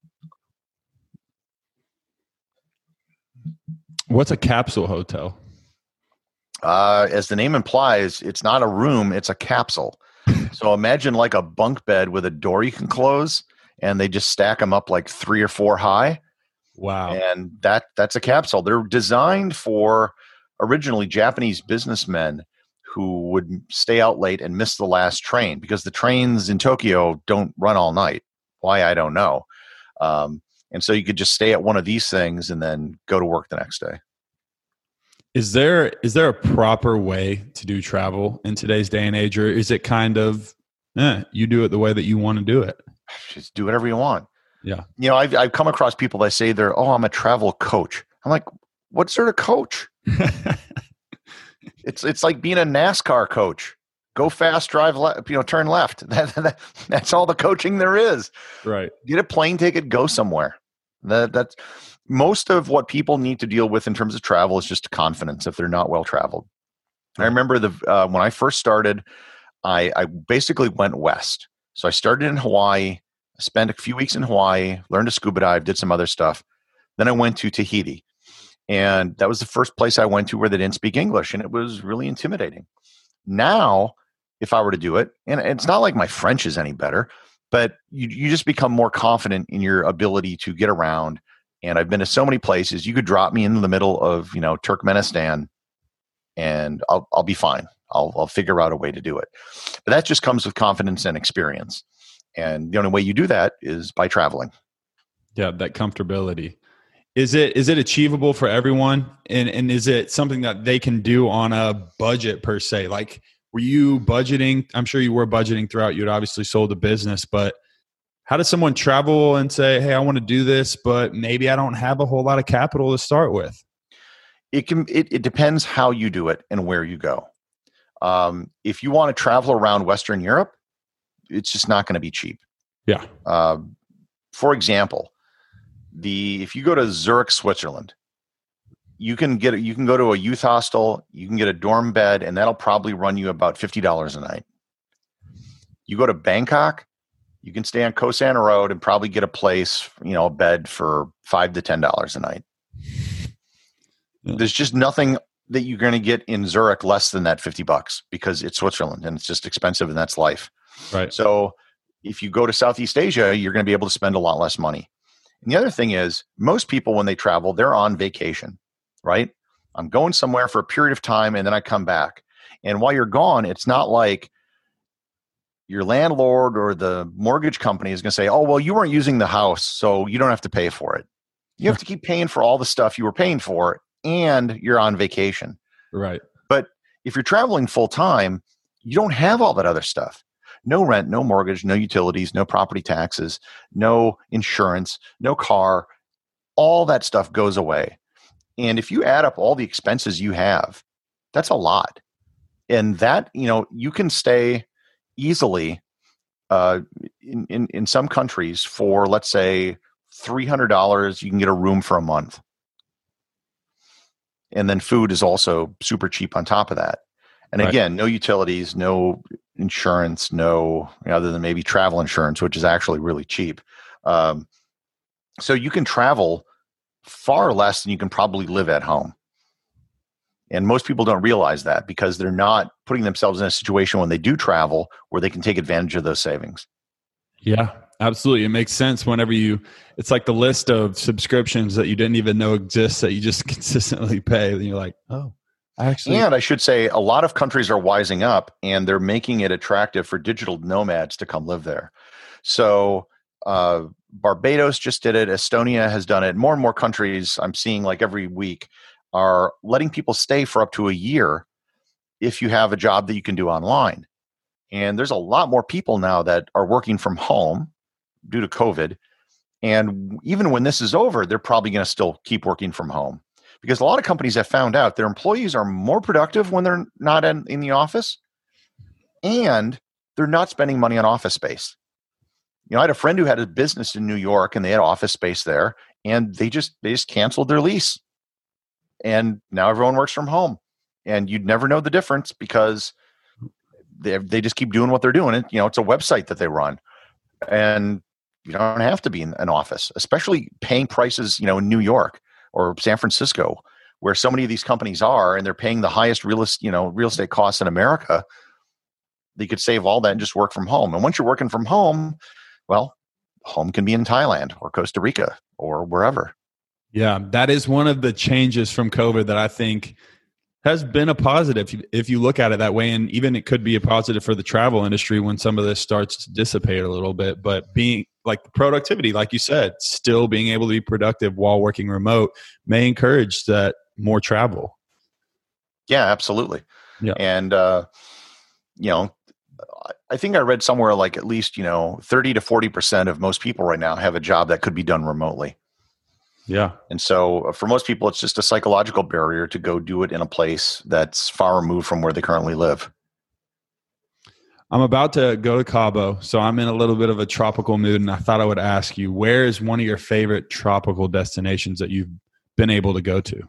What's a capsule hotel? Uh, as the name implies, it's not a room, it's a capsule. So imagine like a bunk bed with a door you can close, and they just stack them up like three or four high. Wow. And that that's a capsule. They're designed for originally Japanese businessmen who would stay out late and miss the last train, because the trains in Tokyo don't run all night. Why, I don't know. Um, and so you could just stay at one of these things and then go to work the next day. Is there is there a proper way to do travel in today's day and age, or is it kind of, eh, you do it the way that you want to do it? Just do whatever you want. Yeah. You know, I've, I've come across people that say they're, oh, I'm a travel coach. I'm like, what sort of coach? it's it's like being a NASCAR coach. Go fast, drive left, you know, turn left. That, that, that's all the coaching there is. Right. Get a plane ticket, go somewhere. That that's most of what people need to deal with in terms of travel is just confidence if they're not well traveled. I remember the uh, when I first started, I, I basically went west. So I started in Hawaii, spent a few weeks in Hawaii, learned to scuba dive, did some other stuff. Then I went to Tahiti. And that was the first place I went to where they didn't speak English, and it was really intimidating. Now, if I were to do it, and it's not like my French is any better, but you, you just become more confident in your ability to get around. And I've been to so many places. You could drop me in the middle of, you know, Turkmenistan, and I'll I'll be fine. I'll I'll figure out a way to do it. But that just comes with confidence and experience. And the only way you do that is by traveling. Yeah, that comfortability. Is it is it achievable for everyone? And and is it something that they can do on a budget per se? Like, were you budgeting? I'm sure you were budgeting throughout. You had obviously sold a business, but how does someone travel and say, hey, I want to do this, but maybe I don't have a whole lot of capital to start with? It can. It, it depends how you do it and where you go. Um, if you want to travel around Western Europe, it's just not going to be cheap. Yeah. Uh, for example, the if you go to Zurich, Switzerland, you can get you can go to a youth hostel, you can get a dorm bed, and that'll probably run you about fifty dollars a night. You go to Bangkok, you can stay on Koh San Road and probably get a place, you know, a bed for five to ten dollars a night. Yeah. There's just nothing that you're going to get in Zurich less than that fifty bucks, because it's Switzerland and it's just expensive, and that's life. Right. So if you go to Southeast Asia, you're going to be able to spend a lot less money. And the other thing is, most people, when they travel, they're on vacation, right? I'm going somewhere for a period of time and then I come back. And while you're gone, it's not like your landlord or the mortgage company is going to say, oh, well, you weren't using the house, so you don't have to pay for it. You have to keep paying for all the stuff you were paying for, and you're on vacation. Right. But if you're traveling full time, you don't have all that other stuff. No rent, no mortgage, no utilities, no property taxes, no insurance, no car. All that stuff goes away. And if you add up all the expenses you have, that's a lot. And that, you know, you can stay easily uh, in, in, in some countries for, let's say, three hundred dollars, you can get a room for a month. And then food is also super cheap on top of that. And again, right. No utilities, no insurance, no, you know, other than maybe travel insurance, which is actually really cheap. Um, so you can travel far less than you can probably live at home. And most people don't realize that, because they're not putting themselves in a situation when they do travel where they can take advantage of those savings. Yeah. absolutely. It makes sense whenever you, it's like the list of subscriptions that you didn't even know exists that you just consistently pay. And you're like, oh, I actually. And I should say a lot of countries are wising up and they're making it attractive for digital nomads to come live there. So uh, Barbados just did it. Estonia has done it. More and more countries I'm seeing like every week are letting people stay for up to a year if you have a job that you can do online. And there's a lot more people now that are working from home due to COVID. And even when this is over, they're probably going to still keep working from home because a lot of companies have found out their employees are more productive when they're not in, in the office and they're not spending money on office space. You know, I had a friend who had a business in New York and they had office space there and they just, they just canceled their lease. And now everyone works from home and you'd never know the difference because they they just keep doing what they're doing. It, you know, it's a website that they run and you don't have to be in an office, especially paying prices, you know, in New York or San Francisco, where so many of these companies are, and they're paying the highest real estate, you know, real estate costs in America. They could save all that and just work from home. And once you're working from home, well, home can be in Thailand or Costa Rica or wherever. Yeah, that is one of the changes from COVID that I think has been a positive if you look at it that way. And even it could be a positive for the travel industry when some of this starts to dissipate a little bit. But being like productivity, like you said, still being able to be productive while working remote may encourage that more travel. Yeah, absolutely. Yeah. And, uh, you know, I think I read somewhere like at least, you know, thirty to forty percent of most people right now have a job that could be done remotely. Yeah. And so for most people, it's just a psychological barrier to go do it in a place that's far removed from where they currently live. I'm about to go to Cabo, so I'm in a little bit of a tropical mood, and I thought I would ask you, where is one of your favorite tropical destinations that you've been able to go to?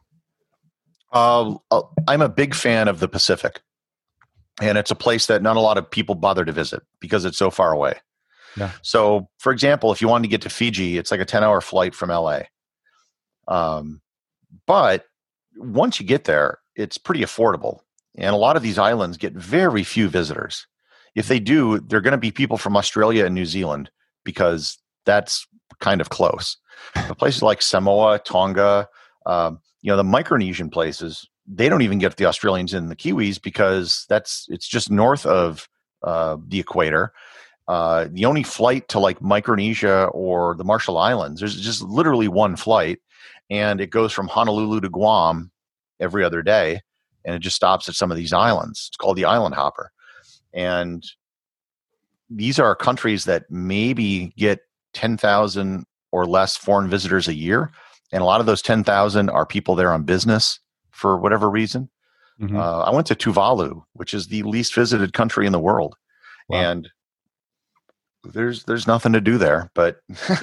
Uh, I'm a big fan of the Pacific, and it's a place that not a lot of people bother to visit because it's so far away. Yeah. So, for example, if you wanted to get to Fiji, it's like a ten-hour flight from L A. Um, but once you get there, it's pretty affordable. And a lot of these islands get very few visitors. If they do, they're going to be people from Australia and New Zealand because that's kind of close. But places like Samoa, Tonga, um, you know, the Micronesian places, they don't even get the Australians and the Kiwis because that's it's just north of uh, the equator. Uh, the only flight to like Micronesia or the Marshall Islands, there's just literally one flight. And it goes from Honolulu to Guam every other day, and it just stops at some of these islands. It's called the Island Hopper. And these are countries that maybe get ten thousand or less foreign visitors a year. And a lot of those ten thousand are people there on business for whatever reason. Mm-hmm. Uh, I went to Tuvalu, which is the least visited country in the world. Wow. And there's there's nothing to do there, but...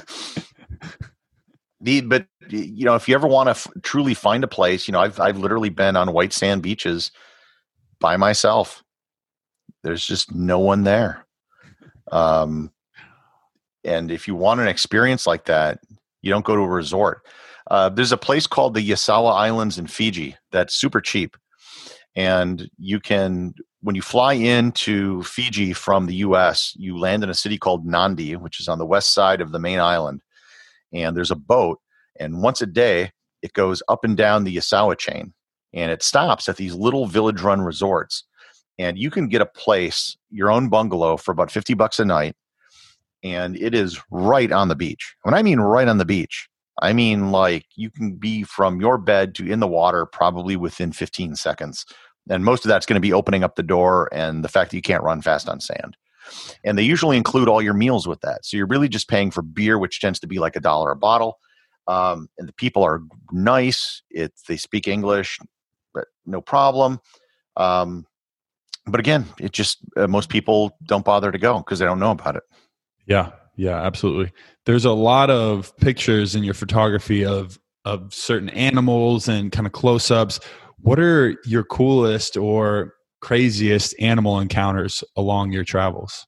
The, but you know, if you ever want to f- truly find a place, you know, I've I've literally been on white sand beaches by myself. There's just no one there. Um, and if you want an experience like that, you don't go to a resort. Uh, there's a place called the Yasawa Islands in Fiji that's super cheap, and you can when you fly into Fiji from the U S, you land in a city called Nandi, which is on the west side of the main island. And there's a boat, and once a day, it goes up and down the Yasawa chain, and it stops at these little village-run resorts. And you can get a place, your own bungalow, for about fifty bucks a night, and it is right on the beach. When I mean right on the beach, I mean like you can be from your bed to in the water probably within fifteen seconds. And most of that's going to be opening up the door and the fact that you can't run fast on sand. And they usually include all your meals with that. So you're really just paying for beer, which tends to be like a dollar a bottle. Um, and the people are nice. It, they speak English, but no problem. Um, but again, it just, uh, most people don't bother to go because they don't know about it. Yeah. Yeah, absolutely. There's a lot of pictures in your photography of, of certain animals and kind of close-ups. What are your coolest or craziest animal encounters along your travels?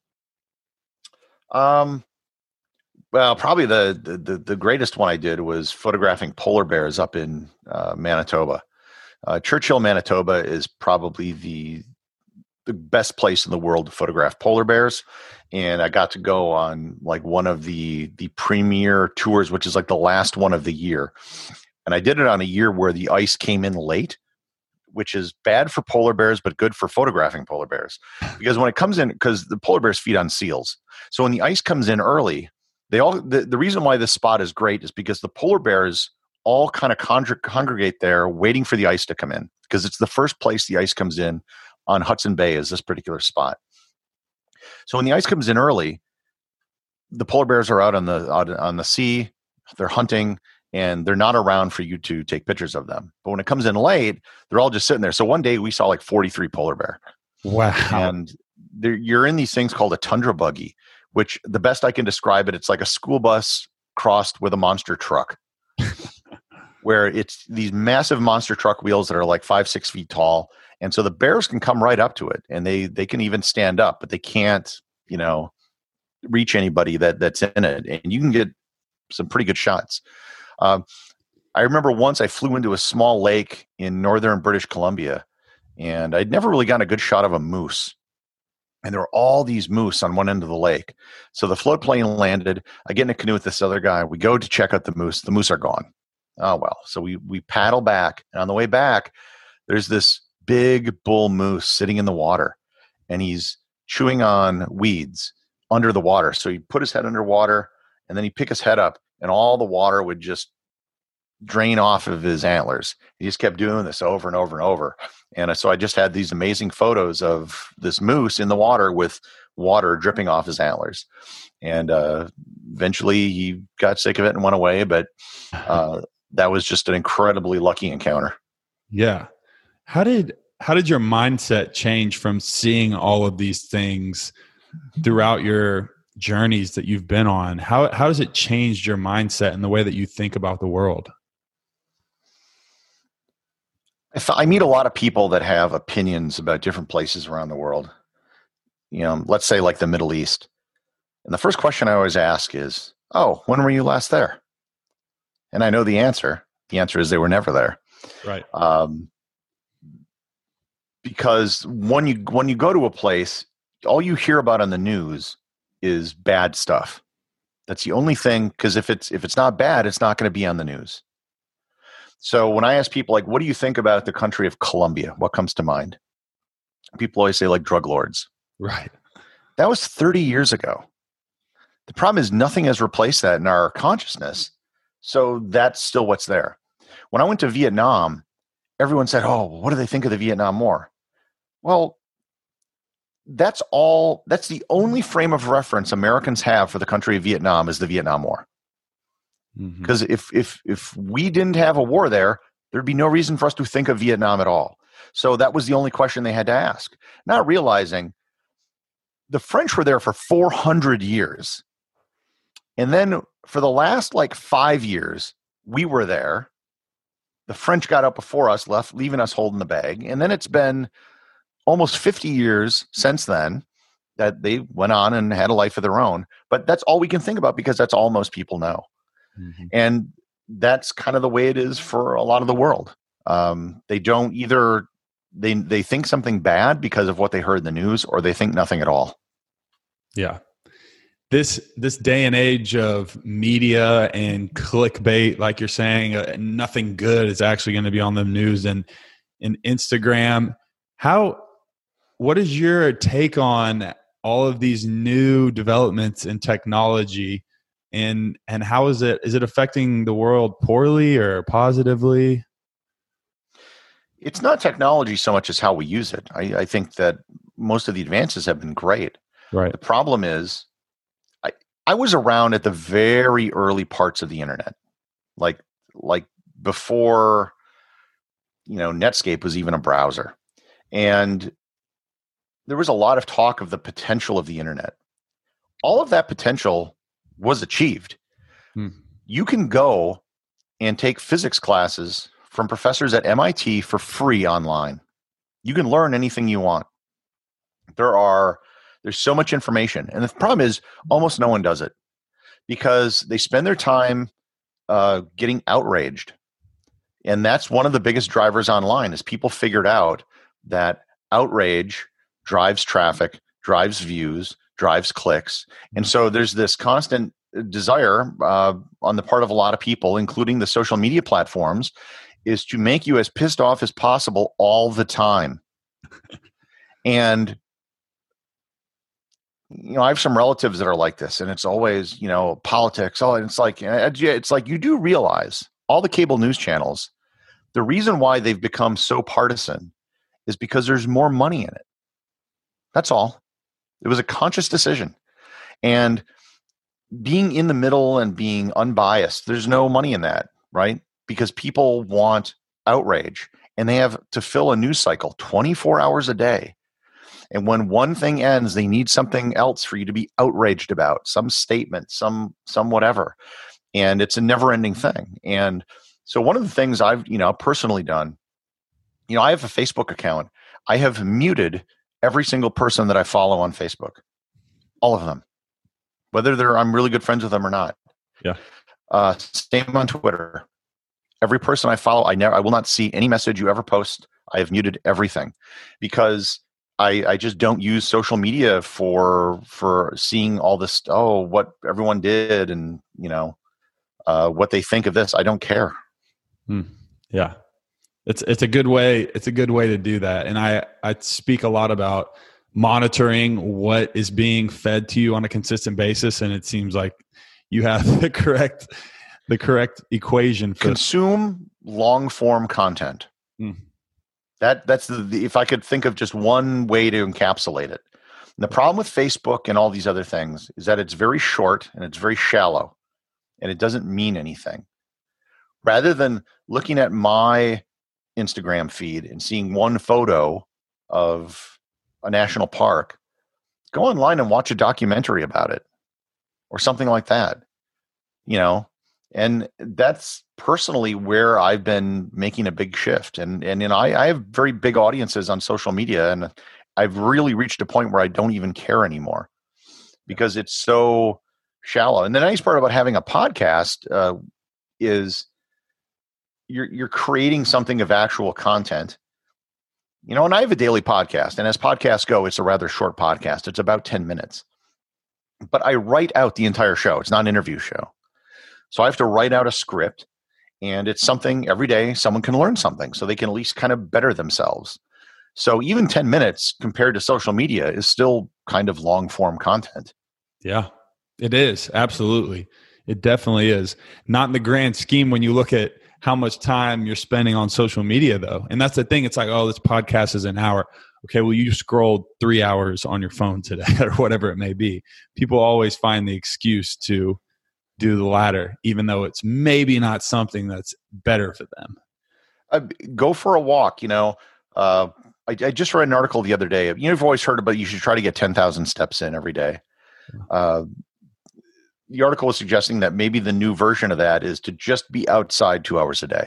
Um, well, probably the, the, the greatest one I did was photographing polar bears up in uh, Manitoba. Uh, Churchill, Manitoba is probably the the best place in the world to photograph polar bears. And I got to go on like one of the the premier tours, which is like the last one of the year. And I did it on a year where the ice came in late, which is bad for polar bears, but good for photographing polar bears. Because when it comes in, because the polar bears feed on seals. So when the ice comes in early, they all, the, the reason why this spot is great is because the polar bears all kind of con- congregate there waiting for the ice to come in, because it's the first place the ice comes in on Hudson Bay is this particular spot. So when the ice comes in early, the polar bears are out on the out on the sea, they're hunting, and they're not around for you to take pictures of them. But when it comes in late, they're all just sitting there. So one day we saw like forty-three polar bear. Wow. And you're in these things called a tundra buggy, which the best I can describe it, it's like a school bus crossed with a monster truck. Where it's these massive monster truck wheels that are like five, six feet tall. And so the bears can come right up to it, and they they can even stand up, but they can't, you know, reach anybody that that's in it. And you can get some pretty good shots. Um, I remember once I flew into a small lake in northern British Columbia, and I'd never really gotten a good shot of a moose. And there were all these moose on one end of the lake. So the floatplane landed. I get in a canoe with this other guy. We go to check out the moose. The moose are gone. Oh, well. So we we paddle back. And on the way back, there's this big bull moose sitting in the water. And he's chewing on weeds under the water. So he'd put his head underwater, and then he'd pick his head up, and all the water would just drain off of his antlers. He just kept doing this over and over and over. And so I just had these amazing photos of this moose in the water with water dripping off his antlers. And uh, eventually he got sick of it and went away. But uh, that was just an incredibly lucky encounter. Yeah. How did how did your mindset change from seeing all of these things throughout your journeys that you've been on? How how does it change your mindset and the way that you think about the world? If I meet a lot of people that have opinions about different places around the world. You know, let's say like the Middle East. And the first question I always ask is, oh, when were you last there? And I know the answer. The answer is they were never there. Right. Um, because when you when you go to a place, all you hear about on the news is bad stuff. That's the only thing, because if it's if it's not bad, it's not going to be on the news. So when I ask people, like, what do you think about the country of Colombia? What comes to mind? People always say, like, drug lords. Right. That was thirty years ago. The problem is nothing has replaced that in our consciousness. So that's still what's there. When I went to Vietnam, everyone said, oh, what do they think of the Vietnam War? Well, that's all. That's the only frame of reference Americans have for the country of Vietnam is the Vietnam War. Because mm-hmm. if if if we didn't have a war there, there'd be no reason for us to think of Vietnam at all. So that was the only question they had to ask. Not realizing the French were there for four hundred years. And then for the last like five years, we were there. The French got up before us, left, leaving us holding the bag. And then it's been almost fifty years since then that they went on and had a life of their own. But that's all we can think about because that's all most people know. Mm-hmm. And that's kind of the way it is for a lot of the world. Um, they don't either, they, they think something bad because of what they heard in the news, or they think nothing at all. Yeah. This, this day and age of media and clickbait, like you're saying, uh, nothing good is actually going to be on the news and, and Instagram. How, what is your take on all of these new developments in technology? And and how is it is it affecting the world poorly or positively? It's not technology so much as how we use it. I, I think that most of the advances have been great. Right. The problem is, I I was around at the very early parts of the internet, like like before, you know, Netscape was even a browser, and there was a lot of talk of the potential of the internet. All of that potential was achieved. Hmm. You can go and take physics classes from professors at M I T for free online. You can learn anything you want. There are, there's so much information. And the problem is almost no one does it because they spend their time uh, getting outraged. And that's one of the biggest drivers online is people figured out that outrage drives traffic, drives views, drives clicks. And so there's this constant desire uh, on the part of a lot of people, including the social media platforms, is to make you as pissed off as possible all the time. And, you know, I have some relatives that are like this, and it's always, you know, politics. Oh, and it's like, it's like you do realize all the cable news channels, the reason why they've become so partisan is because there's more money in it. That's all. It was a conscious decision. And being in the middle and being unbiased, there's no money in that, right? Because people want outrage, and they have to fill a news cycle twenty-four hours a day. And when one thing ends, they need something else for you to be outraged about, some statement, some some whatever. And it's a never-ending thing. And so one of the things I've, you know, personally done, you know, I have a Facebook account. I have muted every single person that I follow on Facebook, all of them, whether they're I'm really good friends with them or not. Yeah. Uh, same on Twitter. Every person I follow, I never, I will not see any message you ever post. I have muted everything because I, I just don't use social media for for seeing all this. Oh, what everyone did, and you know, uh, what they think of this. I don't care. Hmm. Yeah, it's it's a good way. It's a good way to do that. And I I speak a lot about monitoring what is being fed to you on a consistent basis, and it seems like you have the correct the correct equation for consume long form content. Hmm. That that's the, the if I could think of just one way to encapsulate it. And the problem with Facebook and all these other things is that it's very short and it's very shallow, and it doesn't mean anything. Rather than looking at my Instagram feed and seeing one photo of a national park, go online and watch a documentary about it or something like that. You know, and that's personally where I've been making a big shift. And, and you know, I, I have very big audiences on social media, and I've really reached a point where I don't even care anymore because it's so shallow. And the nice part about having a podcast uh, is you're, you're creating something of actual content. You know, and I have a daily podcast, and as podcasts go, it's a rather short podcast. It's about ten minutes, but I write out the entire show. It's not an interview show. So I have to write out a script, and it's something every day someone can learn something so they can at least kind of better themselves. So even ten minutes compared to social media is still kind of long form content. Yeah, it is. Absolutely. It definitely is. Not in the grand scheme when you look at how much time you're spending on social media, though. And that's the thing. It's like, oh, this podcast is an hour. Okay, well, you scrolled three hours on your phone today or whatever it may be. People always find the excuse to do the latter, even though it's maybe not something that's better for them. Uh, go for a walk. You know, uh, I, I just read an article the other day. You know, you've always heard about you should try to get ten thousand steps in every day. Uh, the article was suggesting that maybe the new version of that is to just be outside two hours a day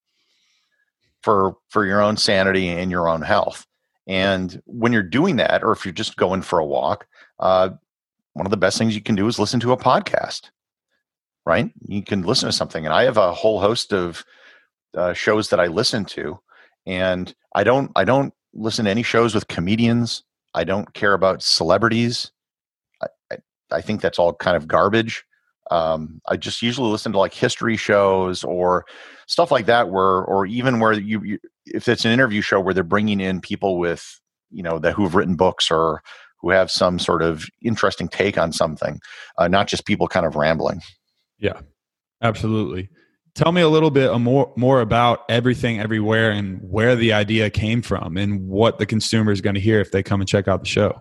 for for your own sanity and your own health. And when you're doing that, or if you're just going for a walk, uh, one of the best things you can do is listen to a podcast. Right? You can listen to something. And I have a whole host of uh, shows that I listen to, and I don't, I don't listen to any shows with comedians. I don't care about celebrities. I, I, I think that's all kind of garbage. Um, I just usually listen to like history shows or stuff like that, where, or even where you, you if it's an interview show where they're bringing in people with, you know, that who've written books or who have some sort of interesting take on something, uh, not just people kind of rambling. Yeah, absolutely. Tell me a little bit more more about Everything Everywhere and where the idea came from and what the consumer is going to hear if they come and check out the show.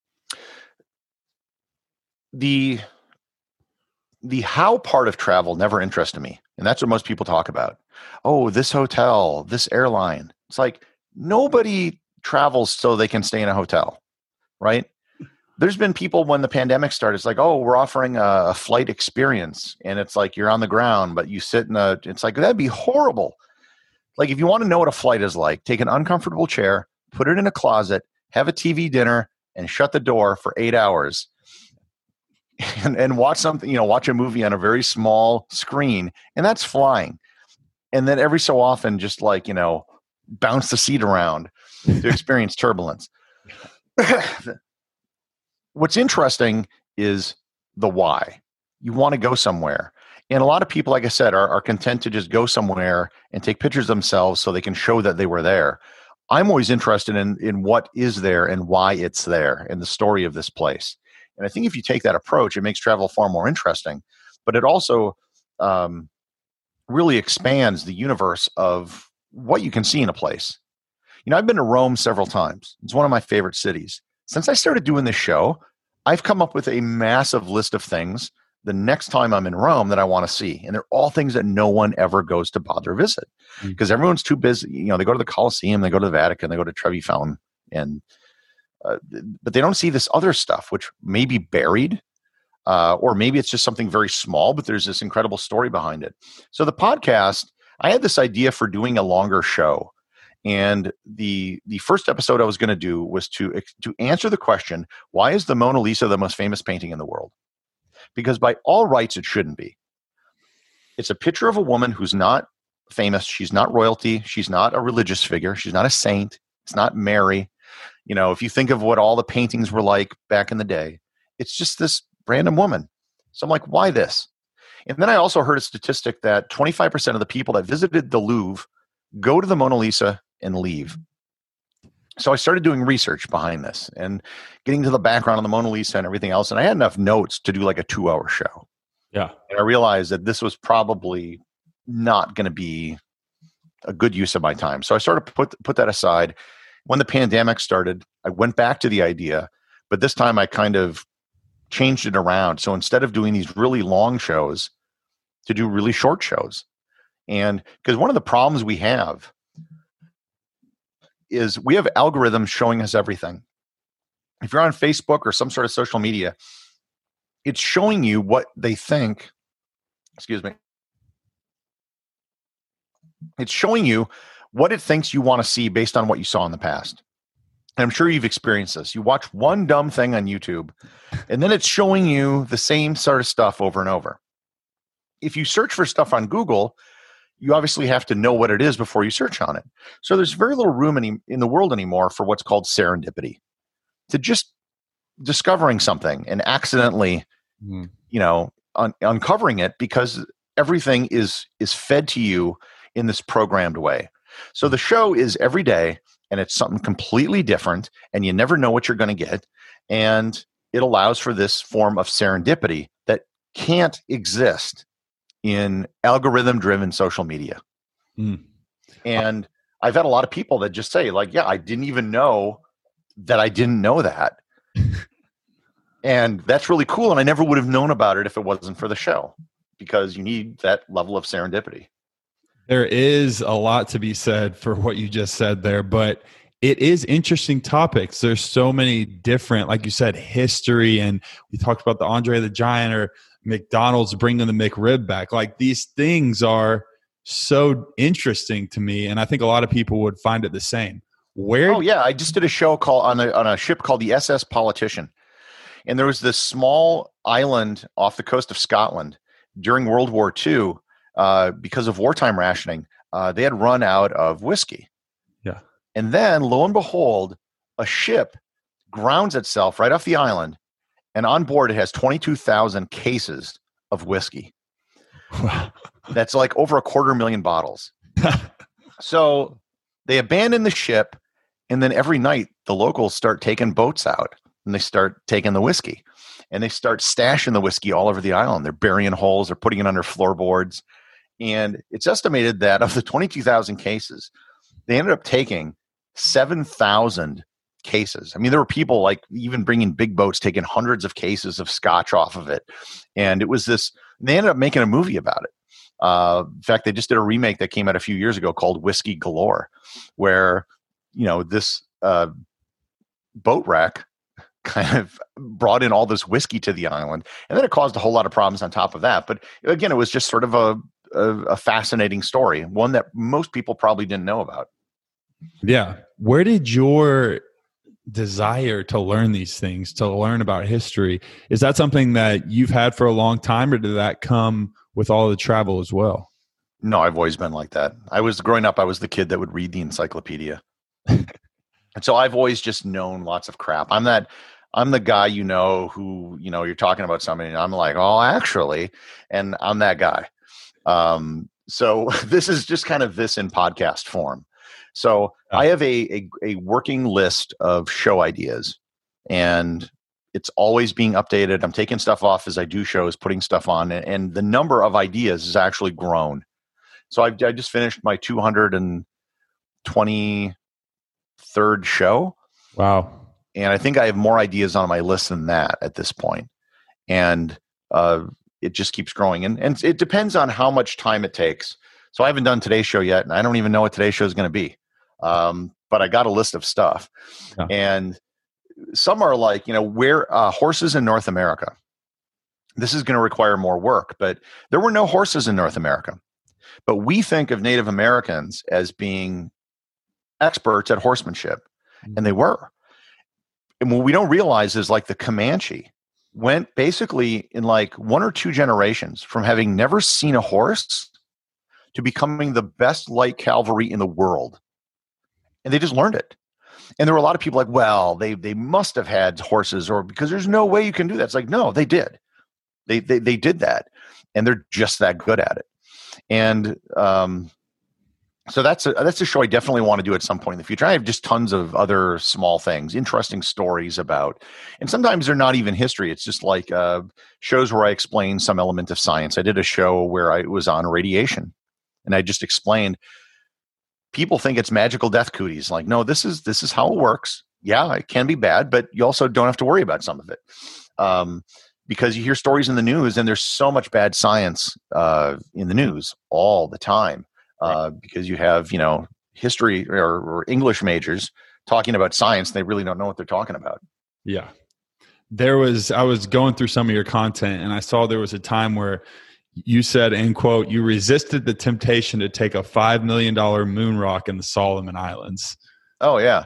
The the how part of travel never interested me, and that's what most people talk about. Oh, this hotel, this airline. It's like nobody travels so they can stay in a hotel, right? There's been people when the pandemic started, it's like, oh, we're offering a, a flight experience. And it's like you're on the ground, but you sit in a, it's like, that'd be horrible. Like if you want to know what a flight is like, take an uncomfortable chair, put it in a closet, have a T V dinner, and shut the door for eight hours. And, and watch something, you know, watch a movie on a very small screen. And that's flying. And then every so often, just like, you know, bounce the seat around to experience turbulence. what's interesting is the why. You want to go somewhere. And a lot of people, like I said, are, are content to just go somewhere and take pictures of themselves so they can show that they were there. I'm always interested in, in what is there and why it's there and the story of this place. And I think if you take that approach, it makes travel far more interesting. But it also um, really expands the universe of what you can see in a place. You know, I've been to Rome several times. It's one of my favorite cities. Since I started doing this show, I've come up with a massive list of things the next time I'm in Rome that I want to see. And they're all things that no one ever goes to bother visit because mm. everyone's too busy. You know, they go to the Colosseum, they go to the Vatican, they go to Trevi Fountain, and uh, but they don't see this other stuff, which may be buried, uh, or maybe it's just something very small, but there's this incredible story behind it. So the podcast, I had this idea for doing a longer show. And the the first episode I was going to do was to to answer the question, why is the Mona Lisa the most famous painting in the world? Because by all rights, it shouldn't be. It's a picture of a woman who's not famous. She's not royalty. She's not a religious figure. She's not a saint. It's not Mary. You know, if you think of what all the paintings were like back in the day, it's just this random woman. So I'm like, why this? And then I also heard a statistic that twenty-five percent of the people that visited the Louvre go to the Mona Lisa and leave. So I started doing research behind this and getting to the background on the Mona Lisa and everything else. And I had enough notes to do like a two hour show. Yeah. And I realized that this was probably not going to be a good use of my time. So I started to put, put that aside. When the pandemic started, I went back to the idea, but this time I kind of changed it around. So instead of doing these really long shows, to do really short shows. And because one of the problems we have is we have algorithms showing us everything. If you're on Facebook or some sort of social media, it's showing you what they think, excuse me, it's showing you what it thinks you want to see based on what you saw in the past. And I'm sure you've experienced this. You watch one dumb thing on YouTube, and then it's showing you the same sort of stuff over and over. If you search for stuff on Google, you obviously have to know what it is before you search on it. So there's very little room any, in the world anymore for what's called serendipity, to just discovering something and accidentally, mm. you know, un- uncovering it because everything is is fed to you in this programmed way. So the show is every day, and it's something completely different, and you never know what you're going to get, and it allows for this form of serendipity that can't exist in algorithm-driven social media. Mm. And I've had a lot of people that just say, like, yeah, I didn't even know that I didn't know that. And that's really cool. And I never would have known about it if it wasn't for the show, because you need that level of serendipity. There is a lot to be said for what you just said there, but it is interesting topics. There's so many different, like you said, history, and we talked about the Andre the Giant or McDonald's bringing the McRib back. Like, these things are so interesting to me, and I think a lot of people would find it the same. Where? Oh yeah, I just did a show called on a on a ship called the S S Politician, and there was this small island off the coast of Scotland during World War Two. Uh, because of wartime rationing, uh, they had run out of whiskey. Yeah, and then lo and behold, a ship grounds itself right off the island. And on board, it has twenty-two thousand cases of whiskey. Wow. That's like over a quarter million bottles. So they abandon the ship, and then every night the locals start taking boats out, and they start taking the whiskey. And they start stashing the whiskey all over the island. They're burying holes. They're putting it under floorboards. And it's estimated that of the twenty-two thousand cases, they ended up taking seven thousand cases. I mean, there were people like even bringing big boats, taking hundreds of cases of scotch off of it. And it was this, they ended up making a movie about it. Uh, in fact, they just did a remake that came out a few years ago called Whiskey Galore, where, you know, this uh, boat wreck kind of brought in all this whiskey to the island. And then it caused a whole lot of problems on top of that. But again, it was just sort of a, a, a fascinating story, one that most people probably didn't know about. Yeah. Where did your desire to learn these things, to learn about history, is that something that you've had for a long time, or did that come with all the travel as well? No, I've always been like that. I was growing up, I was the kid that would read the encyclopedia. And so I've always just known lots of crap. I'm that, I'm the guy, you know, who, you know, you're talking about somebody and I'm like, oh, actually, and I'm that guy. Um, so this is just kind of this in podcast form. So I have a, a, a working list of show ideas, and it's always being updated. I'm taking stuff off as I do shows, putting stuff on, and, and the number of ideas has actually grown. So I've, I just finished my two hundred twenty-third show. Wow. And I think I have more ideas on my list than that at this point. And uh, it just keeps growing. And, and it depends on how much time it takes. So I haven't done today's show yet, and I don't even know what today's show is going to be. Um, but I got a list of stuff. Yeah. And some are like, you know, where uh, horses in North America. This is going to require more work, but there were no horses in North America. But we think of Native Americans as being experts at horsemanship, and they were. And what we don't realize is like the Comanche went basically in like one or two generations from having never seen a horse to becoming the best light cavalry in the world. And they just learned it. And there were a lot of people like, well, they they must have had horses, or because there's no way you can do that. It's like, no, they did. They they they did that, and they're just that good at it. And um, so that's a, that's a show I definitely want to do at some point in the future. I have just tons of other small things, interesting stories about, and sometimes they're not even history. It's just like uh, shows where I explain some element of science. I did a show where I was on radiation, and I just explained. People think it's magical death cooties. Like, no, this is this is how it works. Yeah, it can be bad, but you also don't have to worry about some of it. Um, because you hear stories in the news, and there's so much bad science uh, in the news all the time. Uh, right. Because you have, you know, history or, or English majors talking about science, and they really don't know what they're talking about. Yeah. There was, I was going through some of your content, and I saw there was a time where you said, end quote, you resisted the temptation to take a five million dollars moon rock in the Solomon Islands. Oh, yeah.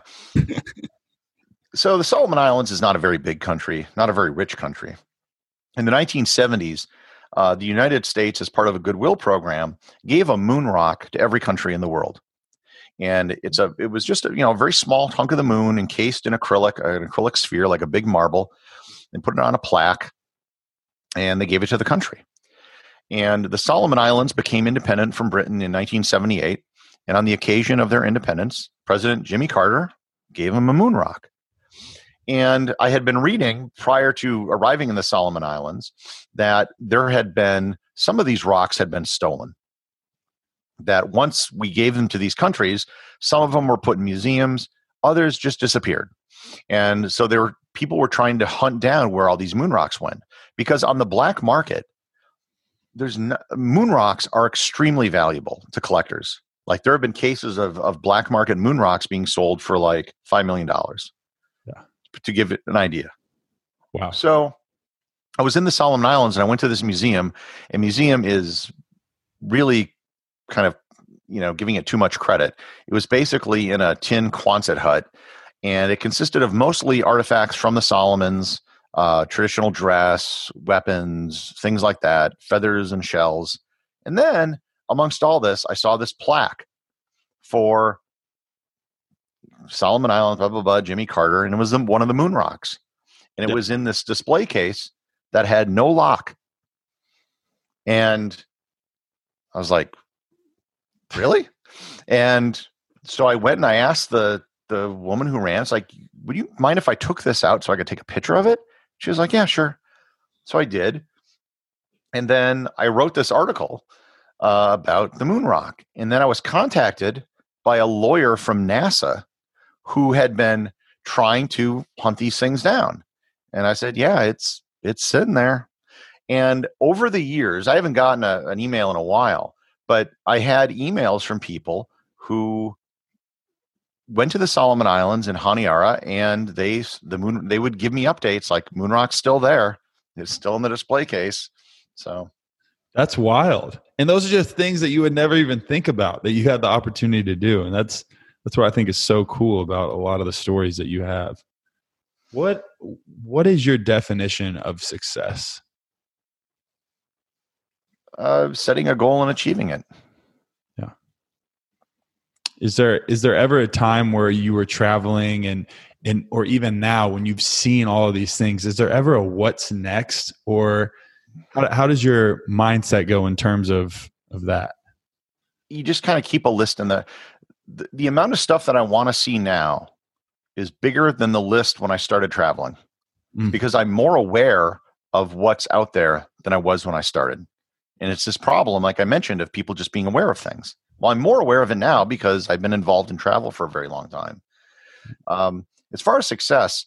So the Solomon Islands is not a very big country, not a very rich country. In the nineteen seventies, uh, the United States, as part of a goodwill program, gave a moon rock to every country in the world. And it's a, it was just a, you know, a very small hunk of the moon encased in acrylic, an acrylic sphere, like a big marble, and put it on a plaque, and they gave it to the country. And the Solomon Islands became independent from Britain in nineteen seventy-eight. And on the occasion of their independence, President Jimmy Carter gave them a moon rock. And I had been reading prior to arriving in the Solomon Islands that there had been, some of these rocks had been stolen. That once we gave them to these countries, some of them were put in museums, others just disappeared. And so there were, people were trying to hunt down where all these moon rocks went. Because on the black market, there's no, moon rocks are extremely valuable to collectors. Like there have been cases of, of black market moon rocks being sold for like five million dollars. Yeah. To give it an idea. Wow. So I was in the Solomon Islands, and I went to this museum. A museum is really kind of, you know, giving it too much credit. It was basically in a tin Quonset hut, and it consisted of mostly artifacts from the Solomons, Uh, traditional dress, weapons, things like that, feathers and shells. And then amongst all this, I saw this plaque for Solomon Islands, blah, blah, blah, Jimmy Carter. And it was the, one of the moon rocks. And it yep. was in this display case that had no lock. And I was like, really? And so I went and I asked the, the woman who ran, it's like, would you mind if I took this out so I could take a picture of it? She was like, yeah, sure. So I did. And then I wrote this article uh, about the moon rock. And then I was contacted by a lawyer from NASA who had been trying to hunt these things down. And I said, yeah, it's it's sitting there. And over the years, I haven't gotten a, an email in a while, but I had emails from people who went to the Solomon Islands in Honiara, and they the moon they would give me updates like moon rock's still there. It's still in the display case. So that's wild. And those are just things that you would never even think about that you had the opportunity to do. And that's that's what I think is so cool about a lot of the stories that you have. What what is your definition of success? Uh, setting a goal and achieving it. Yeah. Is there is there ever a time where you were traveling and and or even now when you've seen all of these things, is there ever a what's next, or how, how does your mindset go in terms of of that? You just kind of keep a list, and the, the the amount of stuff that I want to see now is bigger than the list when I started traveling, mm. because I'm more aware of what's out there than I was when I started. And it's this problem, like I mentioned, of people just being aware of things. Well, I'm more aware of it now because I've been involved in travel for a very long time. Um, as far as success,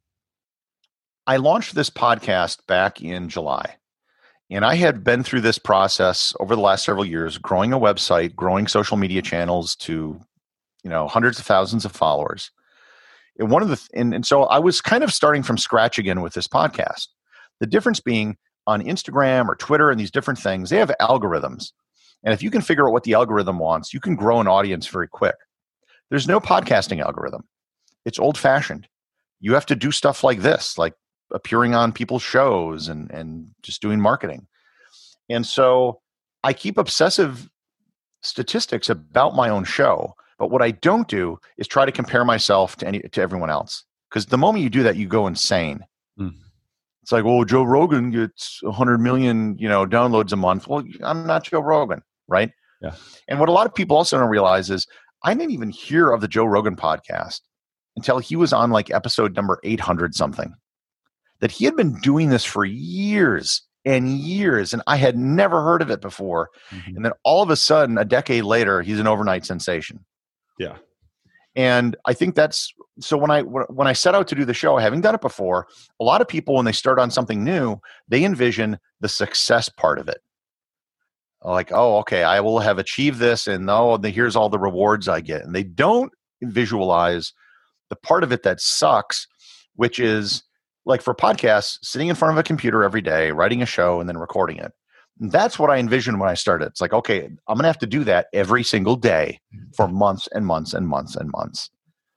I launched this podcast back in July. And I had been through this process over the last several years, growing a website, growing social media channels to, you know, hundreds of thousands of followers. And one of the, and, and so I was kind of starting from scratch again with this podcast. The difference being on Instagram or Twitter and these different things, they have algorithms. And if you can figure out what the algorithm wants, you can grow an audience very quick. There's no podcasting algorithm. It's old fashioned. You have to do stuff like this, like appearing on people's shows and, and just doing marketing. And so I keep obsessive statistics about my own show. But what I don't do is try to compare myself to any to everyone else. Because the moment you do that, you go insane. Mm. It's like, well, Joe Rogan gets one hundred million, you know, downloads a month. Well, I'm not Joe Rogan, right? Yeah. And what a lot of people also don't realize is I didn't even hear of the Joe Rogan podcast until he was on like episode number eight hundred something. That he had been doing this for years and years, and I had never heard of it before. Mm-hmm. And then all of a sudden, a decade later, he's an overnight sensation. Yeah. And I think that's, so when I, when I set out to do the show, having done it before, a lot of people, when they start on something new, they envision the success part of it. Like, oh, okay, I will have achieved this, and oh, here's all the rewards I get. And they don't visualize the part of it that sucks, which is like for podcasts, sitting in front of a computer every day, writing a show, and then recording it. And that's what I envisioned when I started. It's like, okay, I'm going to have to do that every single day for months and months and months and months.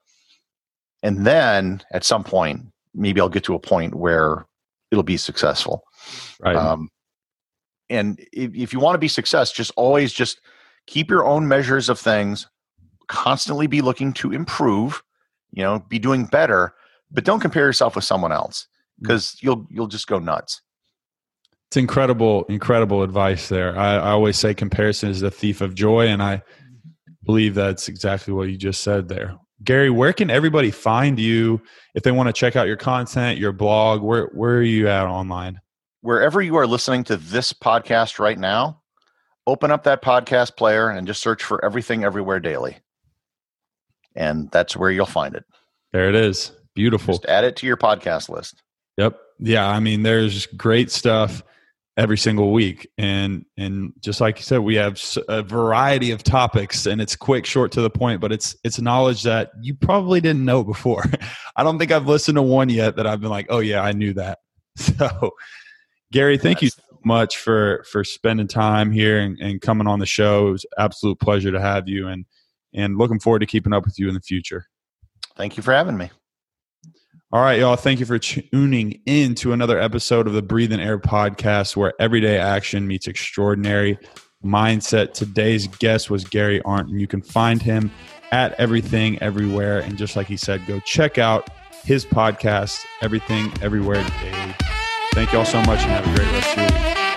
And then at some point, maybe I'll get to a point where it'll be successful. Right. Um, and if, if you want to be success, just always just keep your own measures of things, constantly be looking to improve, you know, be doing better, but don't compare yourself with someone else because you'll, you'll just go nuts. It's incredible, incredible advice there. I, I always say comparison is the thief of joy, and I believe that's exactly what you just said there. Gary, where can everybody find you if they want to check out your content, your blog? Where where are you at online? Wherever you are listening to this podcast right now, open up that podcast player and just search for Everything Everywhere Daily. And that's where you'll find it. There it is. Beautiful. Just add it to your podcast list. Yep. Yeah. I mean, there's great stuff every single week. And, and just like you said, we have a variety of topics, and it's quick, short, to the point, but it's, it's knowledge that you probably didn't know before. I don't think I've listened to one yet that I've been like, oh yeah, I knew that. So Gary, thank yes. you so much for, for spending time here and, and coming on the show. It was an absolute pleasure to have you, and, and looking forward to keeping up with you in the future. Thank you for having me. All right, y'all. Thank you for tuning in to another episode of the Breathe in Air podcast, where everyday action meets extraordinary mindset. Today's guest was Gary Arndt, and you can find him at Everything Everywhere. And just like he said, go check out his podcast, Everything Everywhere Daily. Thank you all so much, and have a great rest of your week.